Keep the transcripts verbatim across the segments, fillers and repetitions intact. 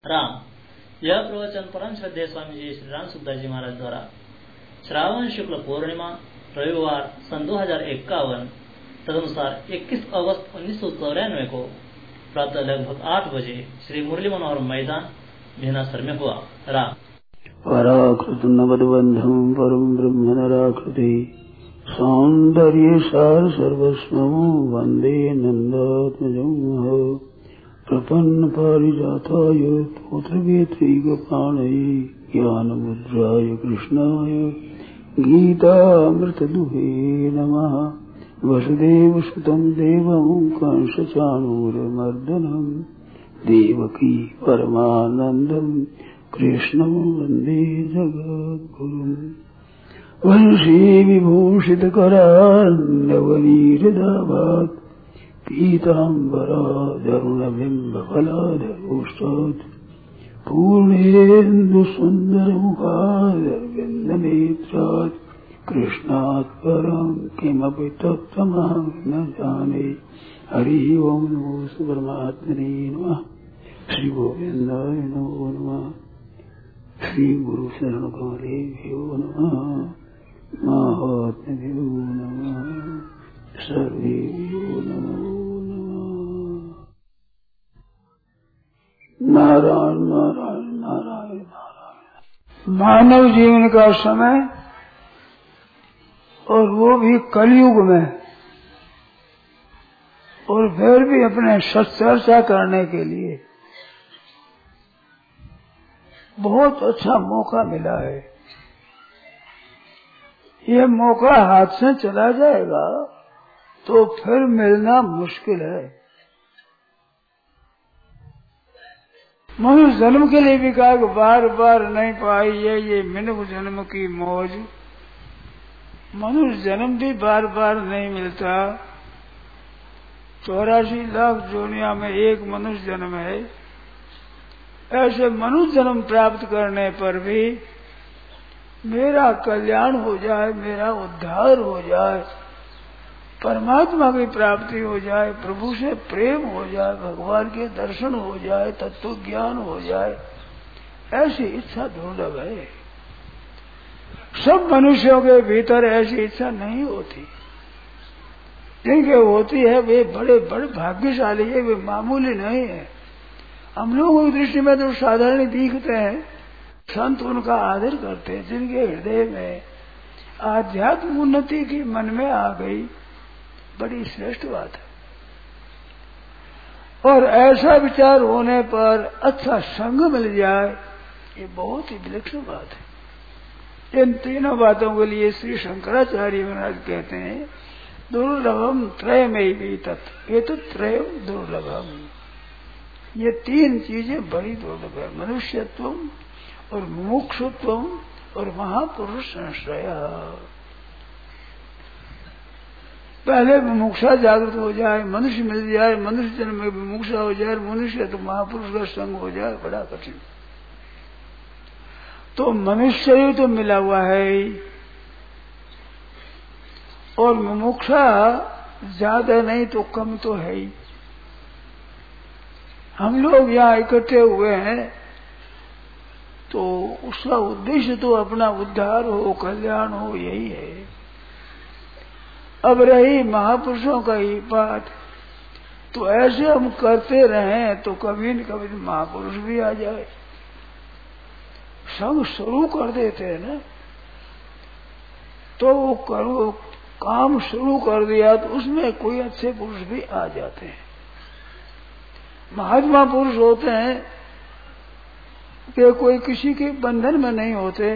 राम। यह प्रवचन परम श्रद्धेय स्वामी जी श्री राम सुखदास जी महाराज द्वारा श्रावण शुक्ल पूर्णिमा रविवार सन दो हजार इक्यावन तदनुसार इक्कीस अगस्त उन्नीस सौ चौरानवे को प्रातः लगभग आठ बजे श्री मुरली मनोहर मैदान भिनासर में हुआ। राम। पराकृत नवदबंधम परम ब्रह्म नराकृति सौंदर्य सार सर्वस्वं वंदे नंदात्मजं प्रपन्न पारिजाताय पुत्रवेत्रैकपाणये ज्ञानमुद्राय कृष्णाय गीतामृतदुहे नमः। वसुदेवसुतं देवं कंसचाणूरमर्दनं देवकी परमानन्दं कृष्णं वन्दे जगद्गुरुम्। वंशी विभूषितकरान्नवनीरदाभात् पीताम्बराधरुणबिम्बफलाधरोष्टात् पूर्णेन्दुसुन्दरमुखादरविन्दनेत्रात् कृष्णात् परं किमपि तत्त्वमहं न जाने। हरिः ओं नमो परमात्मने नमः। श्री गोविन्दाय नमो नमः। श्री गुरु शरण कमलेभ्यो नमः। महात्म्यो नमः। सर्वेभ्यो नमो नमः। नारायण नारायण नारायण नारायण। मानव जीवन का समय और वो भी कलयुग में, और फिर भी अपने सत्चर्चा करने के लिए बहुत अच्छा मौका मिला है। ये मौका हाथ से चला जाएगा तो फिर मिलना मुश्किल है। मनुष्य जन्म के लिए भी कहा कि बार बार नहीं पाई है ये मनुष्य जन्म की मौज। मनुष्य जन्म भी बार बार नहीं मिलता। चौरासी लाख जोनिया में एक मनुष्य जन्म है। ऐसे मनुष्य जन्म प्राप्त करने पर भी मेरा कल्याण हो जाए, मेरा उद्धार हो जाए, परमात्मा की प्राप्ति हो जाए, प्रभु से प्रेम हो जाए, भगवान के दर्शन हो जाए, तत्व ज्ञान हो जाए, ऐसी इच्छा दुर्लभ है। सब मनुष्यों के भीतर ऐसी इच्छा नहीं होती। जिनके होती है वे बड़े बड़े भाग्यशाली है, वे मामूली नहीं है। हम लोगों की दृष्टि में तो साधारण दिखते हैं। संत उनका आदर करते हैं जिनके हृदय में आध्यात्म उन्नति की मन में आ गई, बड़ी श्रेष्ठ बात है। और ऐसा विचार होने पर अच्छा संग मिल जाए, ये बहुत ही विलक्षण बात है। इन तीनों बातों के लिए श्री शंकराचार्य महाराज कहते हैं दुर्लभम त्रयमेव तत्, ये तो त्रय दुर्लभम। ये तीन चीजें बड़ी दुर्लभ है, मनुष्यत्व और मुमुक्षुत्व और महापुरुष संश्रय। पहले मुमुक्षा जागृत हो जाए, मनुष्य मिल जाए, मनुष्य जन्म में मुमुक्षा हो जाए, मनुष्य तो महापुरुष का संग हो जाए, बड़ा कठिन। तो मनुष्य ही तो मिला हुआ है और मुमुक्षा ज्यादा नहीं तो कम तो है ही। हम लोग यहाँ इकट्ठे हुए हैं तो उसका उद्देश्य तो अपना उद्धार हो, कल्याण हो, यही है। अब रही महापुरुषों का ही बात, तो ऐसे हम करते रहें तो कभी न कभी महापुरुष भी आ जाए। संग शुरू कर देते हैं ना, तो वो करो काम शुरू कर दिया तो उसमें कोई अच्छे पुरुष भी आ जाते हैं। महात्मा पुरुष होते हैं कि कोई किसी के बंधन में नहीं होते,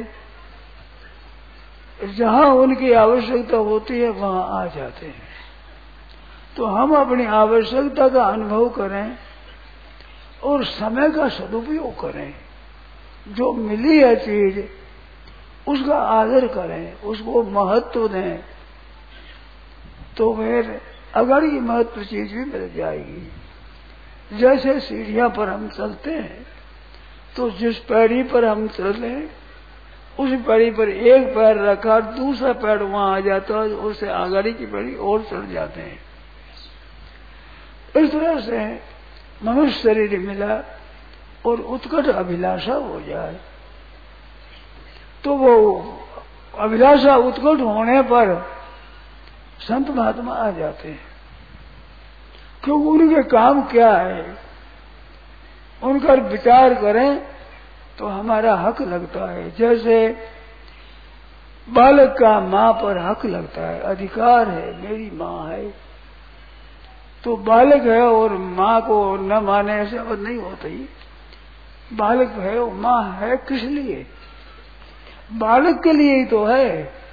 जहां उनकी आवश्यकता होती है वहां आ जाते हैं। तो हम अपनी आवश्यकता का अनुभव करें और समय का सदुपयोग करें। जो मिली है चीज उसका आदर करें, उसको महत्व दें, तो फिर अगड़ी महत्व चीज भी मिल जाएगी। जैसे सीढ़ियां पर हम चलते हैं तो जिस पैड़ी पर हम चलते हैं उस पैड़ी पर एक पैर रखा, दूसरा पैर वहां आ जाता है, उससे आगाड़ी की पैड़ी और चढ़ जाते हैं। इस तरह से मनुष्य शरीर मिला और उत्कट अभिलाषा हो जाए, तो वो अभिलाषा उत्कट होने पर संत महात्मा आ जाते हैं। क्योंकि उनके काम क्या है, उनका विचार करें तो हमारा हक लगता है। जैसे बालक का माँ पर हक लगता है, अधिकार है, मेरी माँ है, तो बालक है और माँ को न माने ऐसे बात नहीं होती। बालक है और माँ है किस लिए? बालक के लिए ही तो है।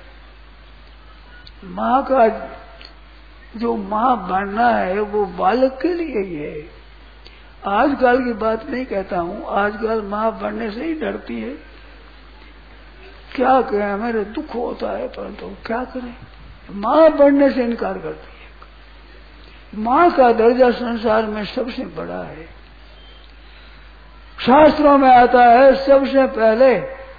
माँ का जो माँ बनना है वो बालक के लिए ही है। आजकल की बात नहीं कहता हूँ, आजकल माँ बनने से ही डरती है। क्या करें, मेरे दुख होता है, परंतु क्या करें, माँ बनने से इनकार करती है। माँ का दर्जा संसार में सबसे बड़ा है। शास्त्रों में आता है सबसे पहले,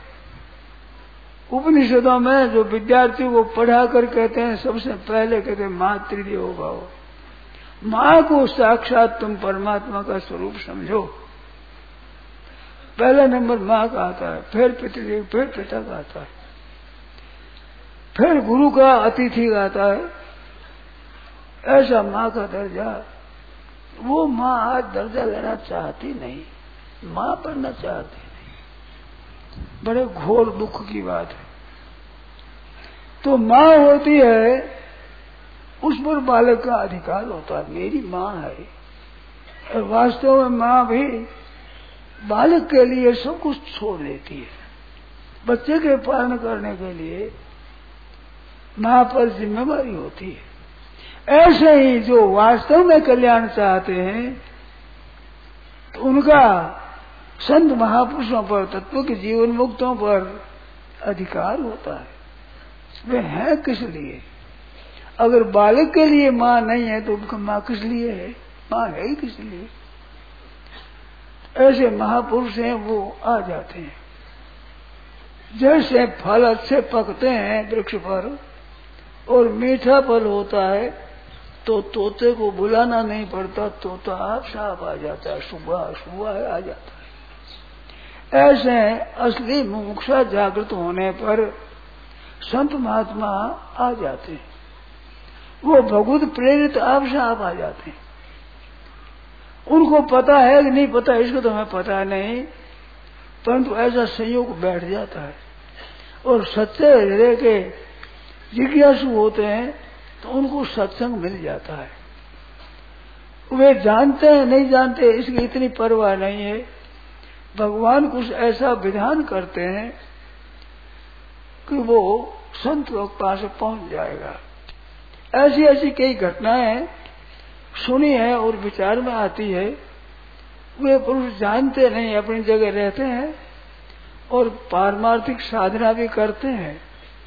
उपनिषदों में जो विद्यार्थी को पढ़ा कर कहते हैं सबसे पहले कहते हैं मातृदेवो भव। माँ को साक्षात तुम परमात्मा का स्वरूप समझो। पहला नंबर माँ का आता है, फिर पितृदेव, फिर पिता का आता है, फिर गुरु का, अतिथि का आता है। ऐसा माँ का दर्जा, वो माँ आज दर्जा लेना चाहती नहीं, माँ बनना चाहती नहीं। बड़े घोर दुख की बात है। तो माँ होती है, उस पर बालक का अधिकार होता है, मेरी माँ है। और वास्तव में माँ भी बालक के लिए सब कुछ छोड़ देती है। बच्चे के पालन करने के लिए माँ पर जिम्मेवारी होती है। ऐसे ही जो वास्तव में कल्याण चाहते हैं तो उनका संत महापुरुषों पर, तत्व के जीवन मुक्तों पर अधिकार होता है। वे हैं किस लिए? अगर बालक के लिए माँ नहीं है तो उनका माँ किस लिए है? माँ है ही किस लिए? ऐसे महापुरुष हैं, वो आ जाते हैं। जैसे फल अच्छे पकते हैं वृक्ष पर और मीठा फल होता है तो तोते को बुलाना नहीं पड़ता, तोता आप साफ आ जाता है, सुबह सुबह आ जाता है। ऐसे असली मुमुक्षा जागृत होने पर संत महात्मा आ जाते हैं। वो भगवत प्रेरित आप साफ आ जाते हैं। उनको पता है कि नहीं पता, इसको तो हमें पता नहीं, परंतु ऐसा संयोग बैठ जाता है। और सच्चे हृदय के जिज्ञासु होते हैं तो उनको सत्संग मिल जाता है। वे जानते हैं नहीं जानते इसकी इतनी परवाह नहीं है। भगवान कुछ ऐसा विधान करते हैं कि वो संत लोग पास पहुंच जाएगा। ऐसी ऐसी कई घटनाएं सुनी है और विचार में आती है। वे पुरुष जानते नहीं, अपनी जगह रहते हैं और पारमार्थिक साधना भी करते हैं,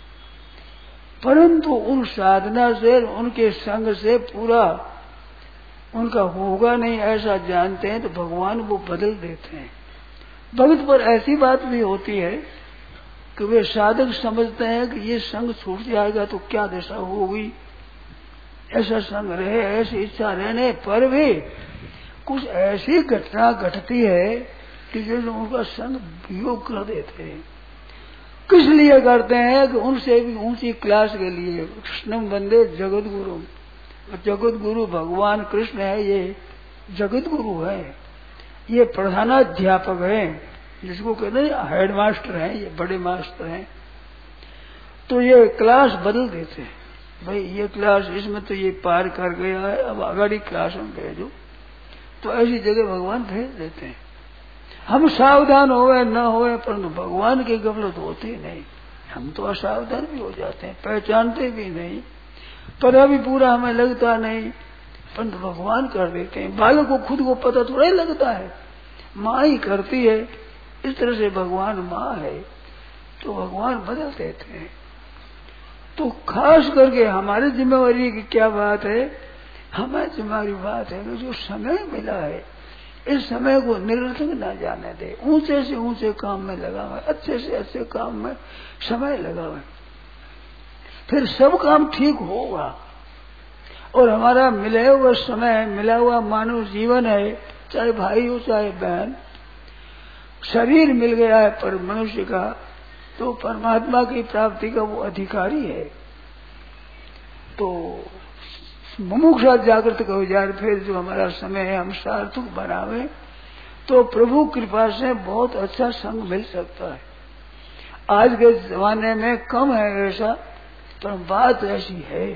परंतु उन साधना से, उनके संग से पूरा उनका होगा नहीं ऐसा जानते हैं तो भगवान वो बदल देते हैं। भक्त पर ऐसी बात भी होती है कि वे साधक समझते हैं कि ये संग छूट जाएगा तो क्या दशा होगी, ऐसा संग रहे, ऐसी इच्छा रहने पर भी कुछ ऐसी घटना घटती है कि जो उनका संग वियोग कर देते हैं। किस लिए करते हैं कि उनसे भी ऊंची क्लास के लिए। कृष्णम वंदे जगत गुरु, जगत गुरु भगवान कृष्ण है, ये जगत गुरु है, ये प्रधानाध्यापक है, जिसको कहते हैं हेड मास्टर है, ये बड़े मास्टर हैं। तो ये क्लास बदल देते हैं, भाई ये क्लास इसमें तो ये पार कर गया है, अब अगली क्लास में भेजो। तो ऐसी जगह भगवान भेज देते हैं। हम सावधान होवे न होवे, परंतु भगवान की गफलत होती नहीं। हम तो असावधान भी हो जाते हैं, पहचानते भी नहीं, पता भी पूरा हमें लगता नहीं, परंतु भगवान कर देते हैं। बालक को खुद को पता थोड़ा लगता है, माँ ही करती है। इस तरह से भगवान माँ है तो भगवान बदल देते हैं। तो खास करके हमारी जिम्मेवारी की क्या बात है? हमें जिम्मेवारी बात है कि जो समय मिला है इस समय को निरर्थक न जाने दे, ऊंचे से ऊंचे काम में लगावे, अच्छे से अच्छे काम में समय लगावे, फिर सब काम ठीक होगा। और हमारा मिले हुआ समय, मिला हुआ मानव जीवन है, चाहे भाई हो चाहे बहन, शरीर मिल गया है पर मनुष्य का, तो परमात्मा की प्राप्ति का वो अधिकारी है। तो मुमुक्षा जागृत कहो यार, फिर जो हमारा समय है हम सार्थक बनावे तो प्रभु कृपा से बहुत अच्छा संग मिल सकता है। आज के जमाने में कम है ऐसा, पर बात ऐसी है।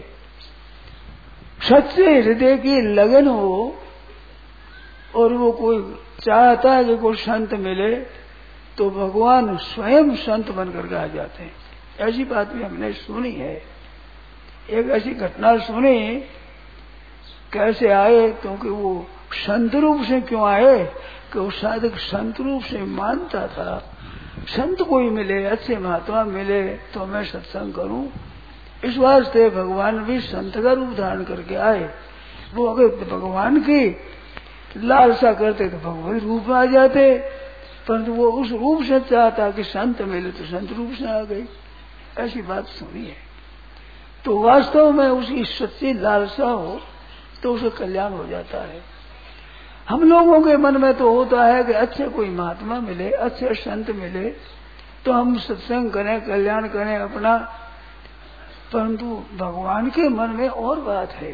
सच्चे हृदय की लगन हो और वो कोई चाहता है कि कोई संत मिले तो भगवान स्वयं संत बनकर के आ जाते हैं। ऐसी बात भी हमने सुनी है। एक ऐसी घटना सुनी, कैसे आए, क्योंकि वो संत रूप से क्यों आए कि वो साधक संत रूप से मानता था संत कोई मिले, अच्छे महात्मा मिले तो मैं सत्संग करूं। इस वास्ते भगवान भी संत का रूप धारण करके आए। वो अगर भगवान की लालसा करते तो भगवान रूप में आ जाते, परंतु वो उस रूप से चाहता कि संत मिले तो संत रूप से आ गई। ऐसी बात सुनी है। तो वास्तव में उसकी सच्ची लालसा हो तो उसे कल्याण हो जाता है। हम लोगों के मन में तो होता है कि अच्छे कोई महात्मा मिले, अच्छे संत मिले तो हम सत्संग करें, कल्याण करें अपना, परंतु भगवान के मन में और बात है।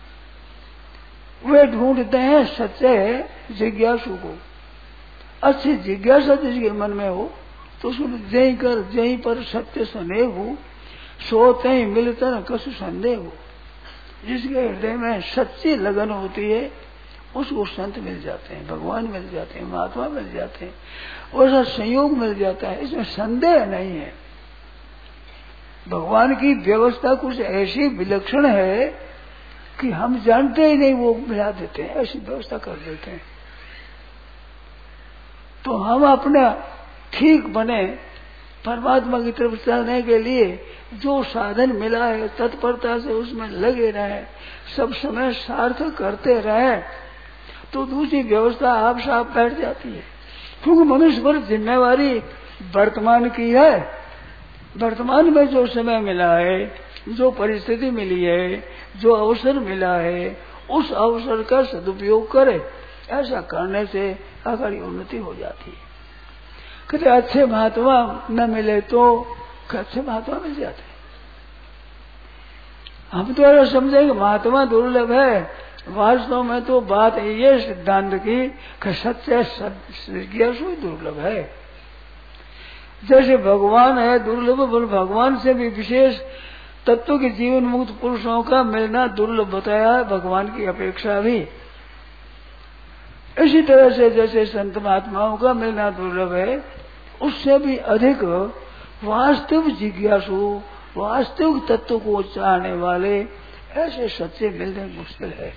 वे ढूंढते हैं सच्चे जिज्ञासु को। अच्छी जिज्ञासा जिसके मन में हो तो उसको जय कर जय पर सत्य स्नेह हो, सोते ही मिलता न कसु संदेह हो। जिसके हृदय में सच्ची लगन होती है उसको संत मिल जाते हैं, भगवान मिल जाते हैं, महात्मा मिल जाते हैं, वैसा संयोग मिल जाता है। इसमें संदेह नहीं है। भगवान की व्यवस्था कुछ ऐसी विलक्षण है कि हम जानते ही नहीं, वो मिला देते हैं, ऐसी व्यवस्था कर देते हैं। तो हम अपना ठीक बने, परमात्मा की तरफ चलने के लिए जो साधन मिला है तत्परता से उसमें लगे रहे, सब समय सार्थक करते रहे, तो दूसरी व्यवस्था आप साफ बैठ जाती है। क्योंकि मनुष्य पर जिम्मेवारी वर्तमान की है। वर्तमान में जो समय मिला है, जो परिस्थिति मिली है, जो अवसर मिला है, उस अवसर का सदुपयोग करे। ऐसा करने से आगे उन्नति हो जाती है। कहते अच्छे महात्मा न मिले तो अच्छे महात्मा मिल जाते। हम तो ऐसा समझे कि महात्मा दुर्लभ है, वास्तव में तो बात ये सिद्धांत की कि सच्चे जिज्ञासु दुर्लभ है। जैसे भगवान है दुर्लभ, पर भगवान से भी विशेष तत्व के जीवन मुक्त पुरुषों का मिलना दुर्लभ बताया है, भगवान की अपेक्षा भी। इसी तरह से जैसे संत महात्माओं का मिलना दुर्लभ है, उससे भी अधिक वास्तविक जिज्ञासु, वास्तविक तत्व को चाहने वाले ऐसे सच्चे मिलने मुश्किल है।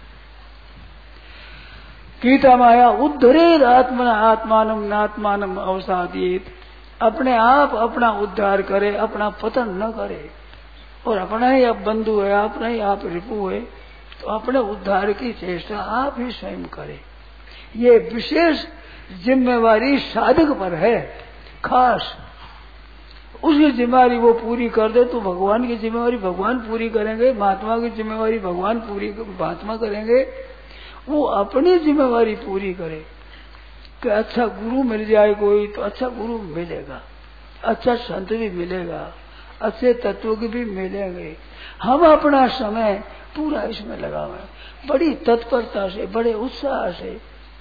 गीता माया उद्धरेद आत्मना आत्मानम नात्मानम अवसादीत। अपने आप अपना उद्धार करे, अपना पतन न करे। और अपना ही आप बंधु है, अपना ही आप रिपु है, तो अपने उद्धार की चेष्टा आप ही स्वयं करे। ये विशेष जिम्मेवारी साधक पर है खास। उसकी जिम्मेवारी वो पूरी कर दे तो भगवान की जिम्मेवारी भगवान पूरी करेंगे, महात्मा की जिम्मेवारी भगवान पूरी महात्मा करेंगे। वो अपनी जिम्मेवारी पूरी करे कि अच्छा गुरु मिल जाए कोई तो अच्छा गुरु मिलेगा, अच्छा संत भी मिलेगा, अच्छे तत्व के भी मिलेंगे। हम अपना समय पूरा इसमें लगावे, बड़ी तत्परता से, बड़े उत्साह से,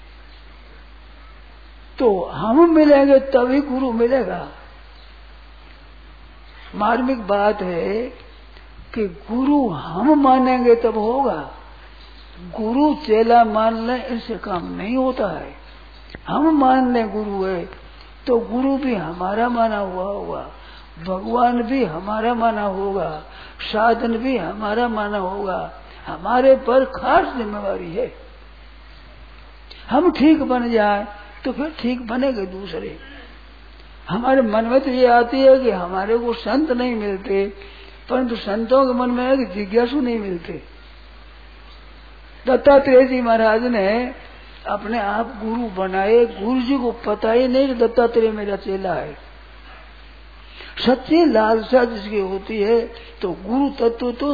तो हम मिलेंगे तभी गुरु मिलेगा। मार्मिक बात है कि गुरु हम मानेंगे तब होगा। गुरु चेला मान ले इससे काम नहीं होता है। हम मान ले गुरु है तो गुरु भी हमारा माना हुआ होगा, भगवान भी हमारा माना होगा, साधन भी हमारा माना होगा। हमारे पर खास जिम्मेवारी है। हम ठीक बन जाए तो फिर ठीक बनेंगे दूसरे। हमारे मन में तो ये आती है कि हमारे को संत नहीं मिलते, परंतु संतों के मन में है कि जिज्ञासु नहीं मिलते। दत्तात्रेय जी महाराज ने अपने आप गुरु बनाए, गुरु जी को पता ही नहीं कि दत्तात्रेय मेरा चेला है। सच्ची लालसा जिसकी होती है तो गुरु तत्व तो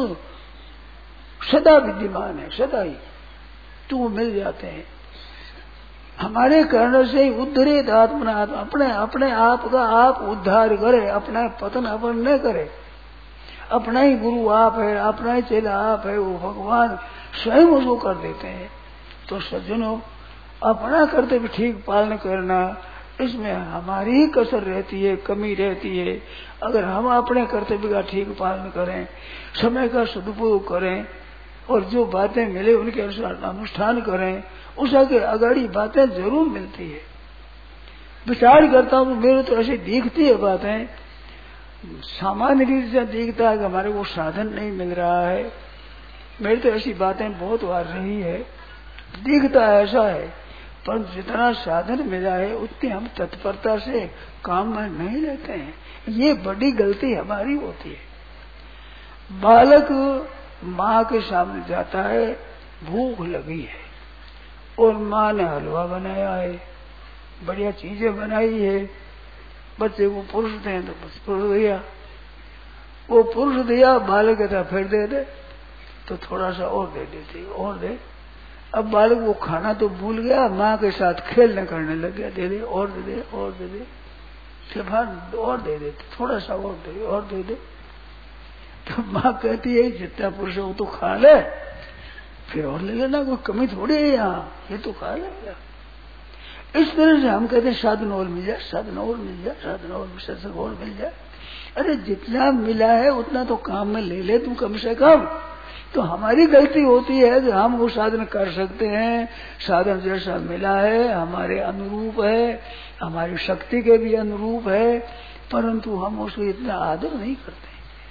सदा विद्यमान है, सदा ही तो वो मिल जाते हैं। हमारे कारण से उद्धरित आत्मना, अपने अपने आप का आप उद्धार करे, अपना पतन अपन न करे। अपना ही गुरु आप है, अपना ही चेला आप है, वो भगवान स्वयं उसको कर देते हैं। तो सज्जनों, अपना कर्तव्य ठीक पालन करना, इसमें हमारी ही कसर रहती है, कमी रहती है। अगर हम अपने कर्तव्य का ठीक पालन करें, समय का सदुपयोग करें और जो बातें मिले उनके अनुसार अनुष्ठान करें, उसके अगाड़ी बातें जरूर मिलती है। विचार करता हूँ मेरे तो ऐसी दिखती है बातें, सामान्य रीति से दिखता है कि हमारे को साधन नहीं मिल रहा है। मेरी तो ऐसी बातें बहुत बार रही है, दिखता ऐसा है, पर जितना साधन मिला है उतनी हम तत्परता से काम में नहीं लेते हैं। ये बड़ी गलती हमारी होती है। बालक माँ के सामने जाता है, भूख लगी है और माँ ने हलवा बनाया है, बढ़िया चीजें बनाई है, बच्चे को पुरुष दें तो बस पुरुष दिया, वो पुरुष दिया, बालक कहता फिर दे दे, तो थोड़ा सा और दे देते और दे। अब बालक वो खाना तो भूल गया, माँ के साथ खेलने करने लग गया, दे दे और दे दे और दे दे, फिर और दे दे, थोड़ा सा और दे और दे दे। तो माँ कहती है जितना पुरुष है वो तो खा ले, फिर और ले लेना, कोई कमी थोड़ी है यहाँ, ये तो खा लेगा। इस तरह से हम कहते हैं साधन और मिल जाए, साधन और मिल जाए, साधन और सत्संग और मिल जाए। अरे जितना मिला है उतना तो काम में ले ले तू कम से कम। तो हमारी गलती होती है कि हम वो साधन कर सकते हैं, साधन जैसा मिला है, हमारे अनुरूप है, हमारी शक्ति के भी अनुरूप है, परंतु हम उसको इतना आदर नहीं करते।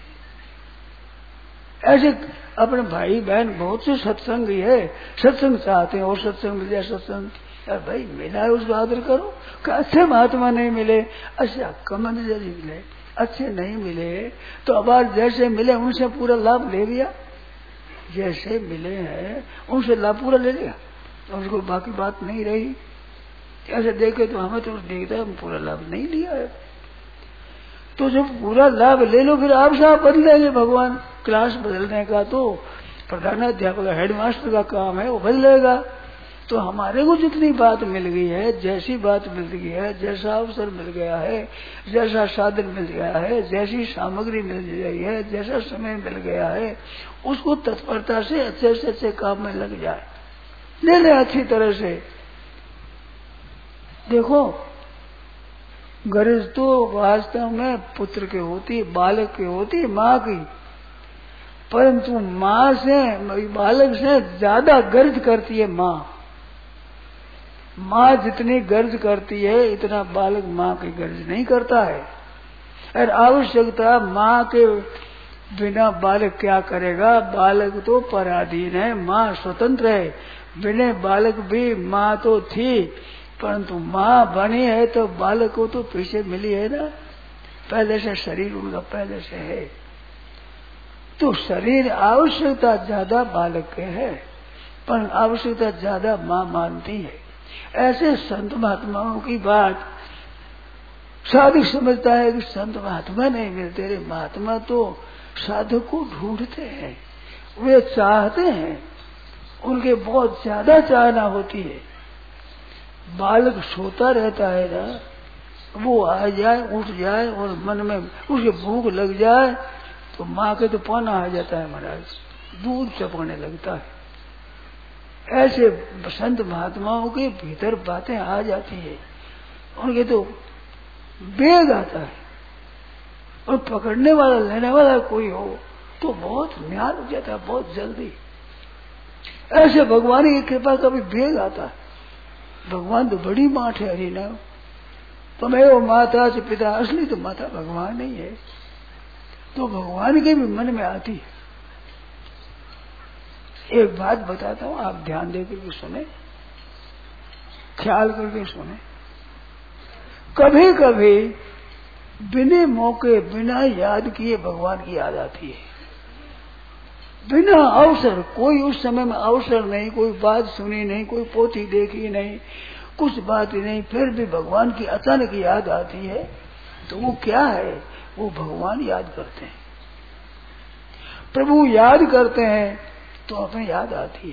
ऐसे अपने भाई बहन बहुत से सत्संग है, सत्संग चाहते हैं और सत्संग मिल जाए, सत्संग यार भाई मिला है उसको आदर करो। अच्छे महात्मा नहीं मिले, अच्छा कमन जैसे मिले, अच्छे नहीं मिले तो अब जैसे मिले उनसे पूरा लाभ ले लिया, जैसे मिले हैं उनसे लाभ पूरा ले लिया, उसको बाकी बात नहीं रही। ऐसे देखे तो हमें तो देखता है हम पूरा लाभ नहीं लिया है, तो जब पूरा लाभ ले लो फिर आप साहब बदलेंगे। भगवान क्लास बदलने का तो प्रधानाध्यापक हेडमास्टर का काम है, वो बदलेगा। तो हमारे को जितनी बात मिल गई है, जैसी बात मिल गई है, जैसा अवसर मिल गया है, जैसा साधन मिल गया है, जैसी सामग्री मिल गई है, जैसा समय मिल गया है, उसको तत्परता से अच्छे से अच्छे काम में लग जाए, ले ले अच्छी तरह से। देखो गरज तो वास्तव में पुत्र की होती, बालक की होती, माँ की, परंतु माँ से बालक से ज्यादा गर्ज करती है माँ। माँ जितनी गर्ज करती है इतना बालक माँ की गर्ज नहीं करता है। और आवश्यकता माँ के बिना बालक क्या करेगा, बालक तो पराधीन है, माँ स्वतंत्र है। बिना बालक भी माँ तो थी, परंतु माँ बनी है तो बालक को तो पीछे मिली है ना, पहले से शरीर उनका पहले से है। तो शरीर आवश्यकता ज्यादा बालक के है, पर आवश्यकता ज्यादा माँ मानती है। ऐसे संत महात्माओं की बात साधक समझता है कि संत महात्मा नहीं मिलते। रे महात्मा तो साधक को ढूंढते हैं, वे चाहते हैं, उनके बहुत ज्यादा चाहना होती है। बालक सोता रहता है ना, वो आ जाए उठ जाए और मन में उसे भूख लग जाए तो माँ के तो पाना आ जाता है महाराज, दूध चपकने लगता है। ऐसे संत महात्माओं के भीतर बातें आ जाती है, उनके तो बेग आता है, और पकड़ने वाला लेने वाला कोई हो तो बहुत ज्ञान हो जाता है बहुत जल्दी। ऐसे भगवान की कृपा का भी बेग आता है। भगवान तो बड़ी माँ ठहरी ना, तो मैं वो माता से पिता, असली तो माता भगवान नहीं है, तो भगवान के भी मन में आती है। एक बात बताता हूँ, आप ध्यान दे करके सुने, ख्याल करके सुने। कभी कभी बिना मौके बिना याद किए भगवान की याद आती है, बिना अवसर, कोई उस समय में अवसर नहीं, कोई बात सुनी नहीं, कोई पोथी देखी नहीं, कुछ बात ही नहीं, फिर भी भगवान की अचानक याद आती है। तो वो क्या है, वो भगवान याद करते हैं, प्रभु याद करते हैं तो हमें याद आती है।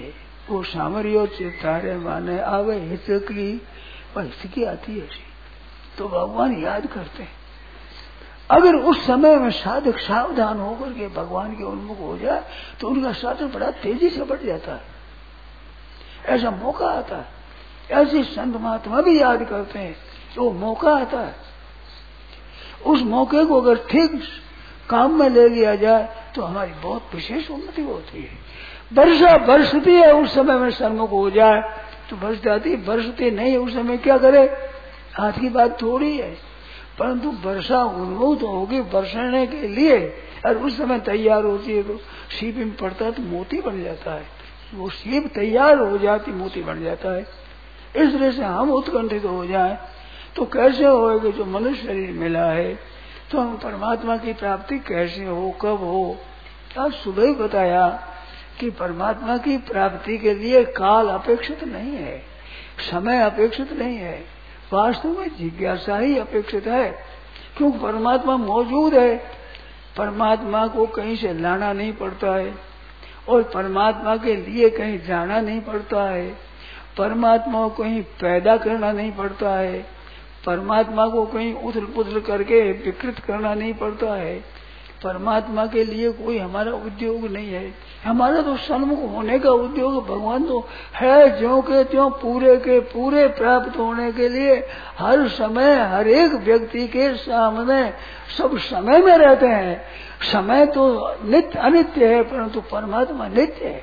वो सामरियो चितारे माने आवे हिचकी और हिचकी आती है ऐसी, तो भगवान याद करते हैं। अगर उस समय में साधक सावधान होकर के भगवान के उन्मुख हो जाए तो उनका साधन बड़ा तेजी से बढ़ जाता है, ऐसा मौका आता है। ऐसे संत महात्मा भी याद करते हैं, वो मौका आता है। उस मौके को अगर ठीक काम में ले लिया जाए तो हमारी बहुत विशेष उन्नति होती है। वर्षा बरसती है, उस समय में सन्मुख हो जाए तो बरस जाती, बरसती नहीं उस समय क्या करे, हाथ की बात थोड़ी है। परंतु वर्षा उन्मुक्त होगी बरसने के लिए, और उस समय तैयार होती है तो सीप में पड़ता है तो मोती बन जाता है, वो सीप तैयार हो जाती मोती बन जाता है। इस तरह से हम उत्कंठित हो जाए तो कैसे होएगा, जो मनुष्य शरीर मिला है तो हम परमात्मा की प्राप्ति कैसे हो, कब हो। आज सुबह ही बताया कि परमात्मा की प्राप्ति के लिए काल अपेक्षित नहीं है, समय अपेक्षित नहीं है, वास्तव में जिज्ञासा ही अपेक्षित है। क्योंकि परमात्मा मौजूद है, परमात्मा को कहीं से लाना नहीं पड़ता है और परमात्मा के लिए कहीं जाना नहीं पड़ता है, परमात्मा को कहीं पैदा करना नहीं पड़ता है, परमात्मा को कहीं उथल पुथल करके विकृत करना नहीं पड़ता है, परमात्मा के लिए कोई हमारा उद्योग नहीं है। हमारा तो सन्मुख होने का उद्योग भगवान तो है, ज्यों के त्यों पूरे के पूरे प्राप्त होने के लिए हर समय हर एक व्यक्ति के सामने सब समय में रहते हैं। समय तो नित्य अनित्य है, परंतु परमात्मा नित्य है,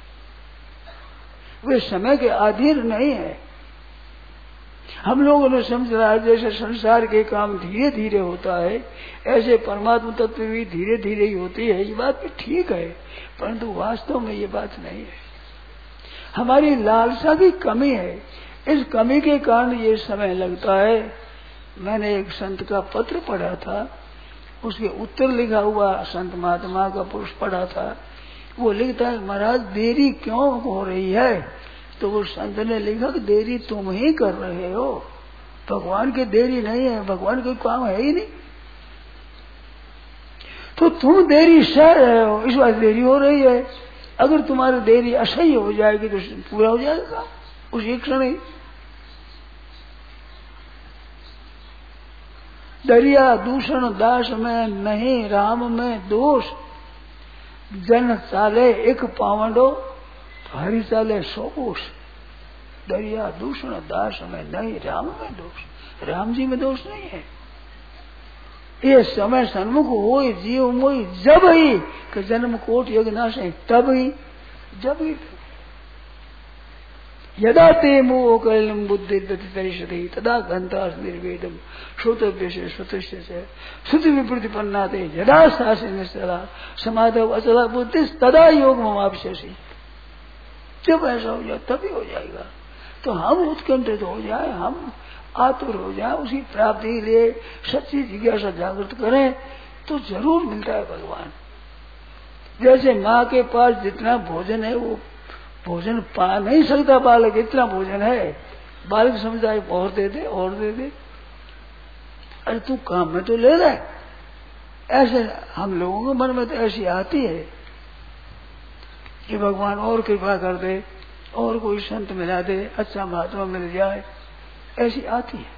वे समय के अधीन नहीं है। हम लोगों ने समझा जैसे संसार के काम धीरे धीरे होता है, ऐसे परमात्मा तत्व भी धीरे धीरे ही होती है। ये बात भी ठीक है, परंतु वास्तव में ये बात नहीं है। हमारी लालसा की कमी है, इस कमी के कारण ये समय लगता है। मैंने एक संत का पत्र पढ़ा था, उसके उत्तर लिखा हुआ संत महात्मा का पुरुष पढ़ा था। वो लिखता है, महाराज देरी क्यों हो रही है? तो वो संत ने लिखा कि देरी तुम ही कर रहे हो, भगवान की देरी नहीं है, भगवान कोई काम है ही नहीं, तो तुम देरी सह रहे हो, इस बात देरी हो रही है। अगर तुम्हारी देरी असह्य हो जाएगी तो पूरा हो जाएगा उसी क्षण ही। दरिया दूषण दास में नहीं राम में दोष, जन चाले एक पावंडो हरि चाले सौ कोष। दरिया दूषण दास में नहीं राम में दोष, राम जी में दोष नहीं है। ये समय सन्मुख हो जीव मोई जब ही कि जन्म कोट यज्ञ नाश है, तब ही जब ही यदा ते मोह कलिम बुद्धि तरिष्यति तदा घंटा निर्वेदम श्रोतव्य से श्रुतस्य से श्रुति विप्रतिपन्ना ते यदा सासे निश्चला समाधव अचला बुद्धि तदा योग ममाप्स्यसि। जब ऐसा हो जाए तभी हो जाएगा। तो हम उत्कंठित हो जाए, हम आतुर हो जाए, उसी प्राप्ति के लिए सच्ची जिज्ञासा जागृत करें तो जरूर मिलता है भगवान। जैसे माँ के पास जितना भोजन है वो भोजन पा नहीं सकता बालक, इतना भोजन है, बालक समझता है और दे दे और दे दे, अरे तू काम में तो ले रहा है। ऐसे हम लोगों के मन में तो ऐसी आती है कि भगवान और कृपा कर दे, और कोई संत मिला दे, अच्छा महात्मा मिल जाए, ऐसी आती है।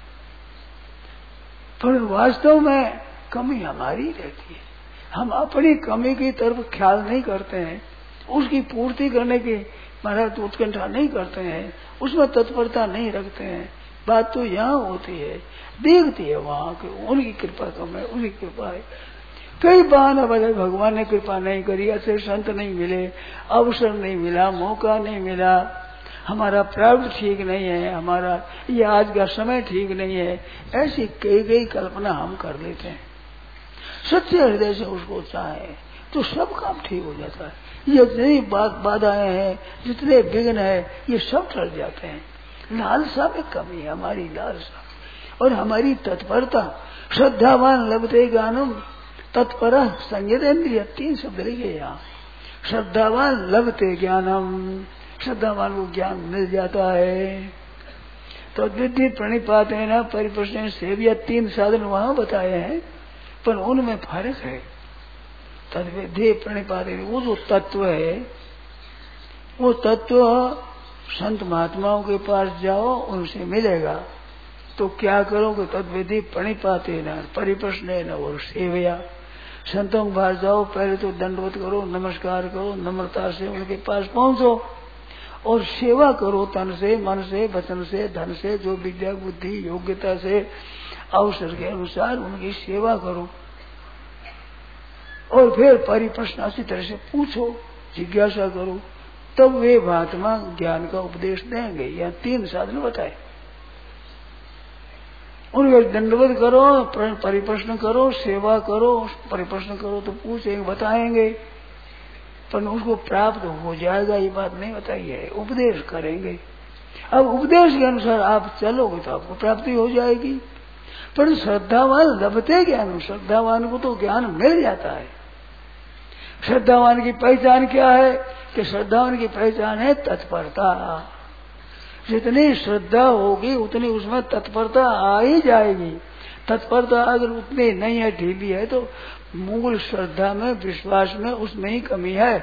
पर वास्तव में कमी हमारी रहती है, हम अपनी कमी की तरफ ख्याल नहीं करते हैं, उसकी पूर्ति करने की महाराज उत्कंठा नहीं करते हैं, उसमें तत्परता नहीं रखते हैं। बात तो यहाँ होती है, देखती है वहाँ के उनकी कृपा कम है, उनकी कृपा है। कई बहाना बजे भगवान ने कृपा नहीं करी, अच्छे संत नहीं मिले, अवसर नहीं मिला, मौका नहीं मिला, हमारा प्राप्त ठीक नहीं है, हमारा ये आज का समय ठीक नहीं है, ऐसी कई कई कल्पना हम कर लेते हैं। सच्चे हृदय से उसको चाहे तो सब काम ठीक हो जाता है। ये जितनी बाधाएं हैं, जितने विघ्न है, ये सब टल जाते हैं। लालसा में कमी है, हमारी लालसा और हमारी तत्परता। श्रद्धावान लभते ज्ञानम तत्पर संयतेन्द्रिय, तीन शब्द लिखे यहाँ। श्रद्धावान लभते ज्ञानम, श्रद्धावान को ज्ञान मिल जाता है। तो विधि प्रणिपात है ना परिप्रश्न सेविया, तीन साधन वहां बताए हैं, पर उनमें फर्क है। तद विधि प्रणिपात वो जो तत्व है वो तत्व संत महात्माओं के पास जाओ, उनसे मिलेगा। तो क्या करोगे? तद्विधि प्रणिपाते न परिप्रश्न न और सेवया। संतों के पास जाओ, पहले तो दंडवत करो, नमस्कार करो, नम्रता से उनके पास पहुंचो और सेवा करो, तन से, मन से, वचन से, धन से, जो विद्या बुद्धि योग्यता से अवसर के अनुसार उनकी सेवा करो। और फिर परिप्रश्न अच्छी तरह से पूछो, जिज्ञासा करो, तब वे महात्मा ज्ञान का उपदेश देंगे। यह तीन साधन बताए। उनके दंडवत करो, परिप्रश्न करो, सेवा करो, परिप्रश्न करो तो पूछेंगे, बताएंगे, पर उसको प्राप्त हो जाएगा ये बात नहीं बताई है। उपदेश करेंगे। अब उपदेश के अनुसार आप चलोगे तो आपको प्राप्ति हो जाएगी। पर श्रद्धावान लभते ज्ञान, श्रद्धावान को तो ज्ञान मिल जाता है। श्रद्धावान की पहचान क्या है? कि श्रद्धावान की पहचान है तत्परता। जितनी श्रद्धा होगी उतनी उसमें तत्परता आ ही जाएगी। तत्परता अगर उतनी नहीं है, ढीली है, तो मूल श्रद्धा में, विश्वास में, उसमें ही कमी है,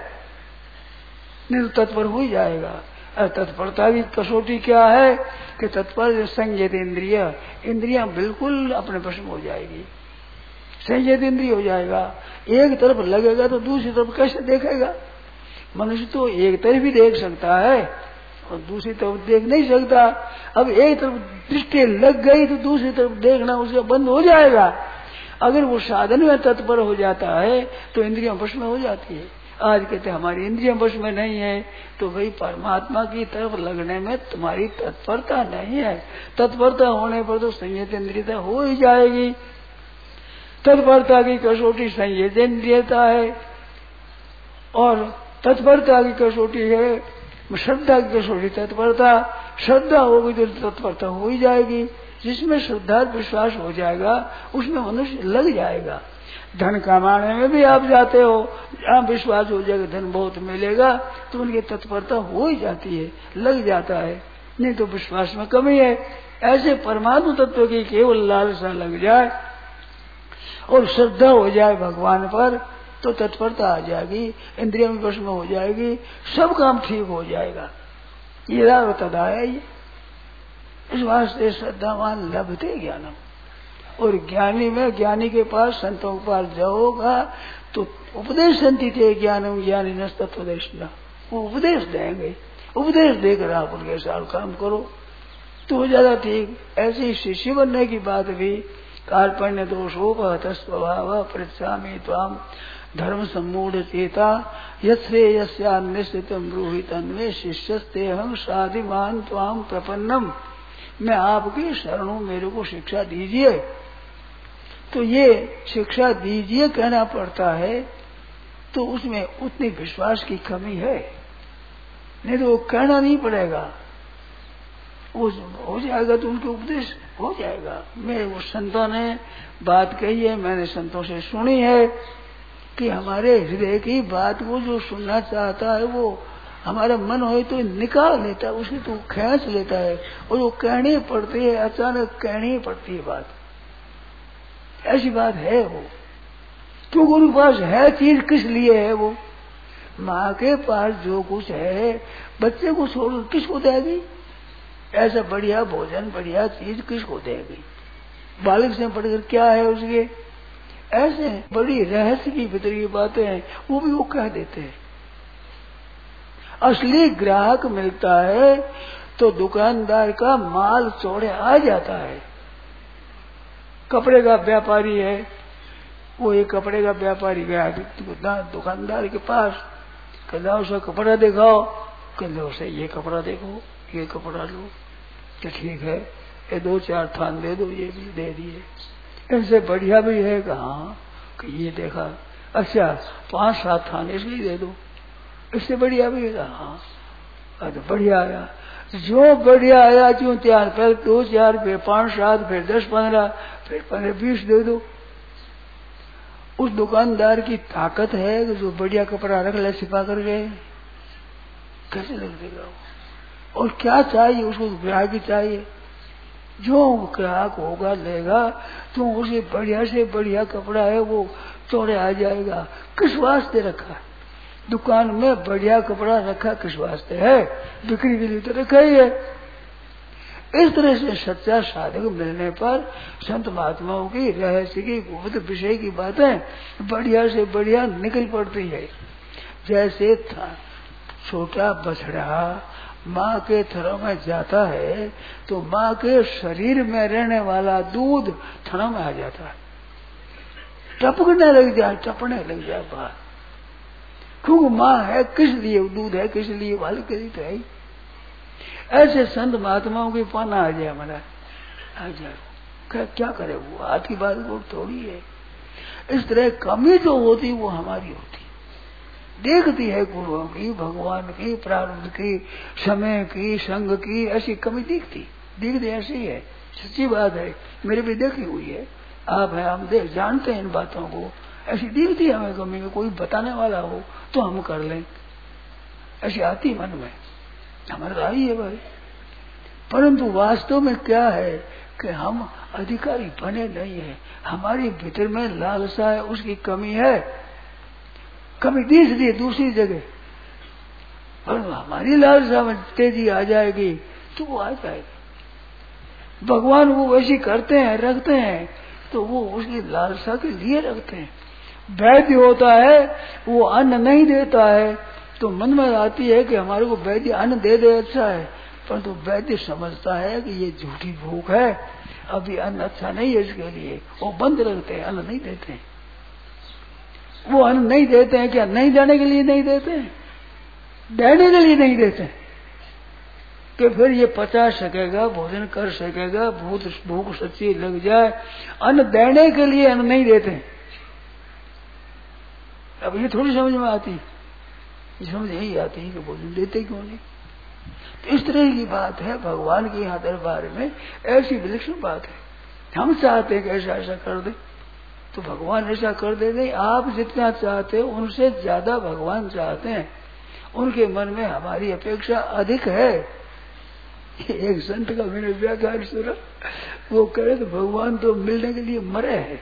नहीं तो तत्पर हो ही जाएगा। और तत्परता की कसौटी क्या है? कि तत्पर संयत इंद्रिय, इंद्रियां बिल्कुल अपने वश में हो जाएगी। संयत इंद्रिय हो जाएगा। एक तरफ लगेगा तो दूसरी तरफ कैसे देखेगा? मनुष्य तो एक तरफ ही देख सकता है और दूसरी तरफ देख नहीं सकता। अब एक तरफ दृष्टि लग गई तो दूसरी तरफ देखना उसका बंद हो जाएगा। अगर वो साधन में तत्पर हो जाता है तो इंद्रियां वश में हो जाती है। आज कहते हमारी इंद्रियां वश में नहीं है, तो भाई परमात्मा की तरफ लगने में तुम्हारी तत्परता नहीं है। तत्परता होने पर तो संयत इंद्रियता हो ही जाएगी। तत्परता की कसौटी संयत इंद्रियता है और तत्परता की कसौटी है श्रद्धा की कसौटी तत्परता। श्रद्धा होगी तो तत्परता हो ही जाएगी। जिसमें श्रद्धा विश्वास हो जाएगा उसमें मनुष्य लग जाएगा। धन कमाने में भी आप जाते हो, जहाँ विश्वास हो जाएगा धन बहुत मिलेगा तो उनकी तत्परता हो ही जाती है, लग जाता है। नहीं तो विश्वास में कमी है। ऐसे परमात्मा तत्व की केवल लालसा लग जाए और श्रद्धा हो जाए भगवान पर तो तत्परता आ जाएगी, इंद्रियों में वश में हो जाएगी, सब काम ठीक हो जाएगा। ये राह तदा है। ये इस वास्ते श्रद्धावान लभते ज्ञानम। और ज्ञानी में, ज्ञानी के पास, संतों के पास जाओगा तो उपदेश संति थे ज्ञानम ज्ञानी न तत्वदेश न, वो उपदेश देंगे। उपदेश देकर आप उनके साथ काम करो तो हो जाता ठीक। ऐसे शिष्य बनने की बात भी कार्पण्य दोषोपहत स्वभाव पृच्छामि त्वाम धर्म सम्मूढ़ चेता यश्रेयस्यान्वेषितम ब्रूहि तन्मे शिष्यस्ते हम साधिमान त्वाम प्रपन्नम। मैं आपकी शरणों, मेरे को शिक्षा दीजिए। तो ये शिक्षा दीजिए कहना पड़ता है तो उसमें उतनी विश्वास की कमी है, नहीं तो वो कहना नहीं पड़ेगा। वो हो जाएगा तो उनके उपदेश हो जाएगा। मैं वो संतों ने बात कही है, मैंने संतों से सुनी है कि हमारे हृदय की बात को जो सुनना चाहता है वो हमारा मन हो तो निकाल लेता है, उसे तो खींच लेता है। और वो कहनी पड़ती है, अचानक कहनी पड़ती है बात। ऐसी बात है वो, क्योंकि उनके पास है चीज किस लिए है? वो माँ के पास जो कुछ है बच्चे को छोड़ किसको देगी? ऐसा बढ़िया भोजन, बढ़िया चीज किसको देगी? बालक से पढ़कर क्या है उसके? ऐसे बड़ी रहस्य की भीतरी बातें हैं, वो भी वो कह देते हैं। असली ग्राहक मिलता है तो दुकानदार का माल चौड़े आ जाता है। कपड़े का व्यापारी है, वो एक कपड़े का व्यापारी गया दुकानदार के पास, कहता उसे कपड़ा दिखाओ, कहते उसे ये कपड़ा देखो, ये कपड़ा लो, तो ठीक है ये दो चार थान दे दो, ये भी दे दिए। इनसे बढ़िया भी है कहाँ कि ये देखा, अच्छा पांच सात थान इसलिए दे दो, इससे बढ़िया भी है हाँ तो बढ़िया आया। जो बढ़िया आया जो चार, पहले दो चार, फिर पांच सात, फिर दस पंद्रह, फिर पंद्रह बीस दे दो। उस दुकानदार की ताकत है कि जो बढ़िया कपड़ा रख ले छिपा कर गए, कैसे लग देगा वो? और क्या चाहिए उसको? ग्राहक चाहिए। जो ग्राहक होगा लेगा तो उसे बढ़िया से बढ़िया कपड़ा है वो चौड़े आ जाएगा। किस वास्ते रखा है? दुकान में बढ़िया कपड़ा रखा किस वास्ते है? बिक्री के लिए तो रखा ही है। इस तरह से सच्चा साधक मिलने पर संत महात्माओं की रहस्य की गुप्त विषय की बातें बढ़िया से बढ़िया निकल पड़ती है। जैसे था छोटा बछड़ा माँ के थनों में जाता है तो माँ के शरीर में रहने वाला दूध थनों में आ जाता है, टपकने लग जाए, टपने लग जाए बाहर, क्योंकि माँ है किस लिए, दूध है किस लिए, वाले के लिए तो है। ऐसे संत महात्माओं की पाना आ जाए हमारा, आ जाए क्या, क्या करे वो, हाथ की बात वो थोड़ी है। इस तरह कमी तो होती वो हमारी होती, देखती है गुरुओं की, भगवान की, प्रारब्ध की, समय की, संग की, ऐसी कमी दिखती दिखती ऐसी है, सच्ची बात है, मेरे भी देखी हुई है, आप है हम देख जानते हैं इन बातों को, ऐसी दिखती है हमें कमी में, कोई बताने वाला हो तो हम कर लें, ऐसी आती मन में, हमारे तो आई है भाई। परंतु वास्तव में क्या है कि हम अधिकारी बने नहीं है, हमारी भीतर में लालसा है, उसकी कमी है, कमी दिख रही है दूसरी जगह, पर हमारी लालसा में तेजी आ जाएगी तो वो आ जाएगी। भगवान वो वैसी करते हैं, रखते हैं तो वो उसकी लालसा के लिए रखते हैं। वैद्य होता है वो अन्न नहीं देता है तो मन में आती है कि हमारे को वैद्य अन्न दे दे अच्छा है, परंतु तो वैद्य समझता है कि ये झूठी भूख है, अभी अन्न अच्छा नहीं है इसके लिए, वो बंद रखते हैं, अन्न नहीं देते हैं। वो अन्न नहीं देते हैं, क्या नहीं देने के लिए नहीं देते हैं, देने के लिए नहीं देते कि फिर ये पचा सकेगा, भोजन कर सकेगा, भूख भूख सच्ची लग जाए, अन्न देने के लिए अन्न नहीं देते। अब ये थोड़ी समझ में आती, ये समझ यही आती है कि भोजन देते क्यों नहीं। तो इस तरह की बात है भगवान के यहाँ दरबार में, ऐसी विलक्षण बात है। हम चाहते हैं कि ऐसा ऐसा कर दे तो भगवान ऐसा कर दे नहीं, आप जितना चाहते हो उनसे ज्यादा भगवान चाहते हैं, उनके मन में हमारी अपेक्षा अधिक है। एक संत का मैंने व्याख्यान सुना, वो करे तो भगवान तो मिलने के लिए मरे है,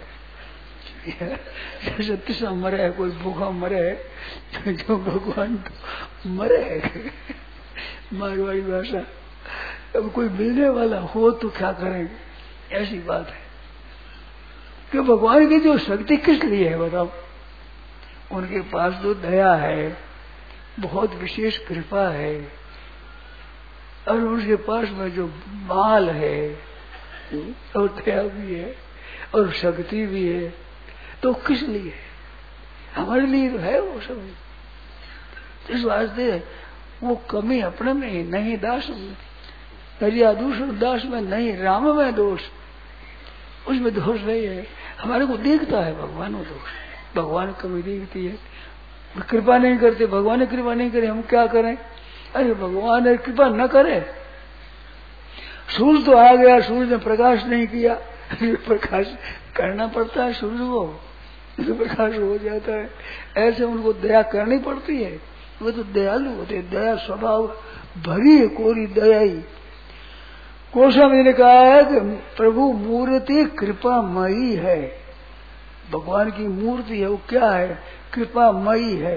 जैसे तीसरा मरे है, कोई भूखा मरे है, तो जो भगवान तो मरे है, मारवाड़ी भाषा। अब कोई मिलने वाला हो तो क्या करेंगे, ऐसी बात है कि भगवान की जो शक्ति किस लिए है बताओ, उनके पास जो दया है, बहुत विशेष कृपा है, और उनके पास में जो माल है और दया भी है और शक्ति भी है, तो किस लिए, हमारे लिए तो है वो सब। इस वास्ते वो कमी अपने में ही नहीं, दास दरिया दूसरे दास में नहीं, राम में दोष, उसमें दोष नहीं है। हमारे को देखता है भगवान वो दोष, भगवान कमी देखती है, कृपा नहीं करते, भगवान ने कृपा नहीं करे, हम क्या करें। अरे भगवान ने कृपा न करे, सूर्य तो आ गया, सूर्य ने प्रकाश नहीं किया, प्रकाश करना पड़ता है सूर्य को, तो प्रकाश हो जाता है। ऐसे उनको दया करनी पड़ती है, वो तो दयालु होते, दया स्वभाव भरी है, कोरी दया ही। गोस्वामी ने कहा है कि प्रभु मूर्ति कृपामयी है, भगवान की मूर्ति है वो क्या है, कृपामयी है।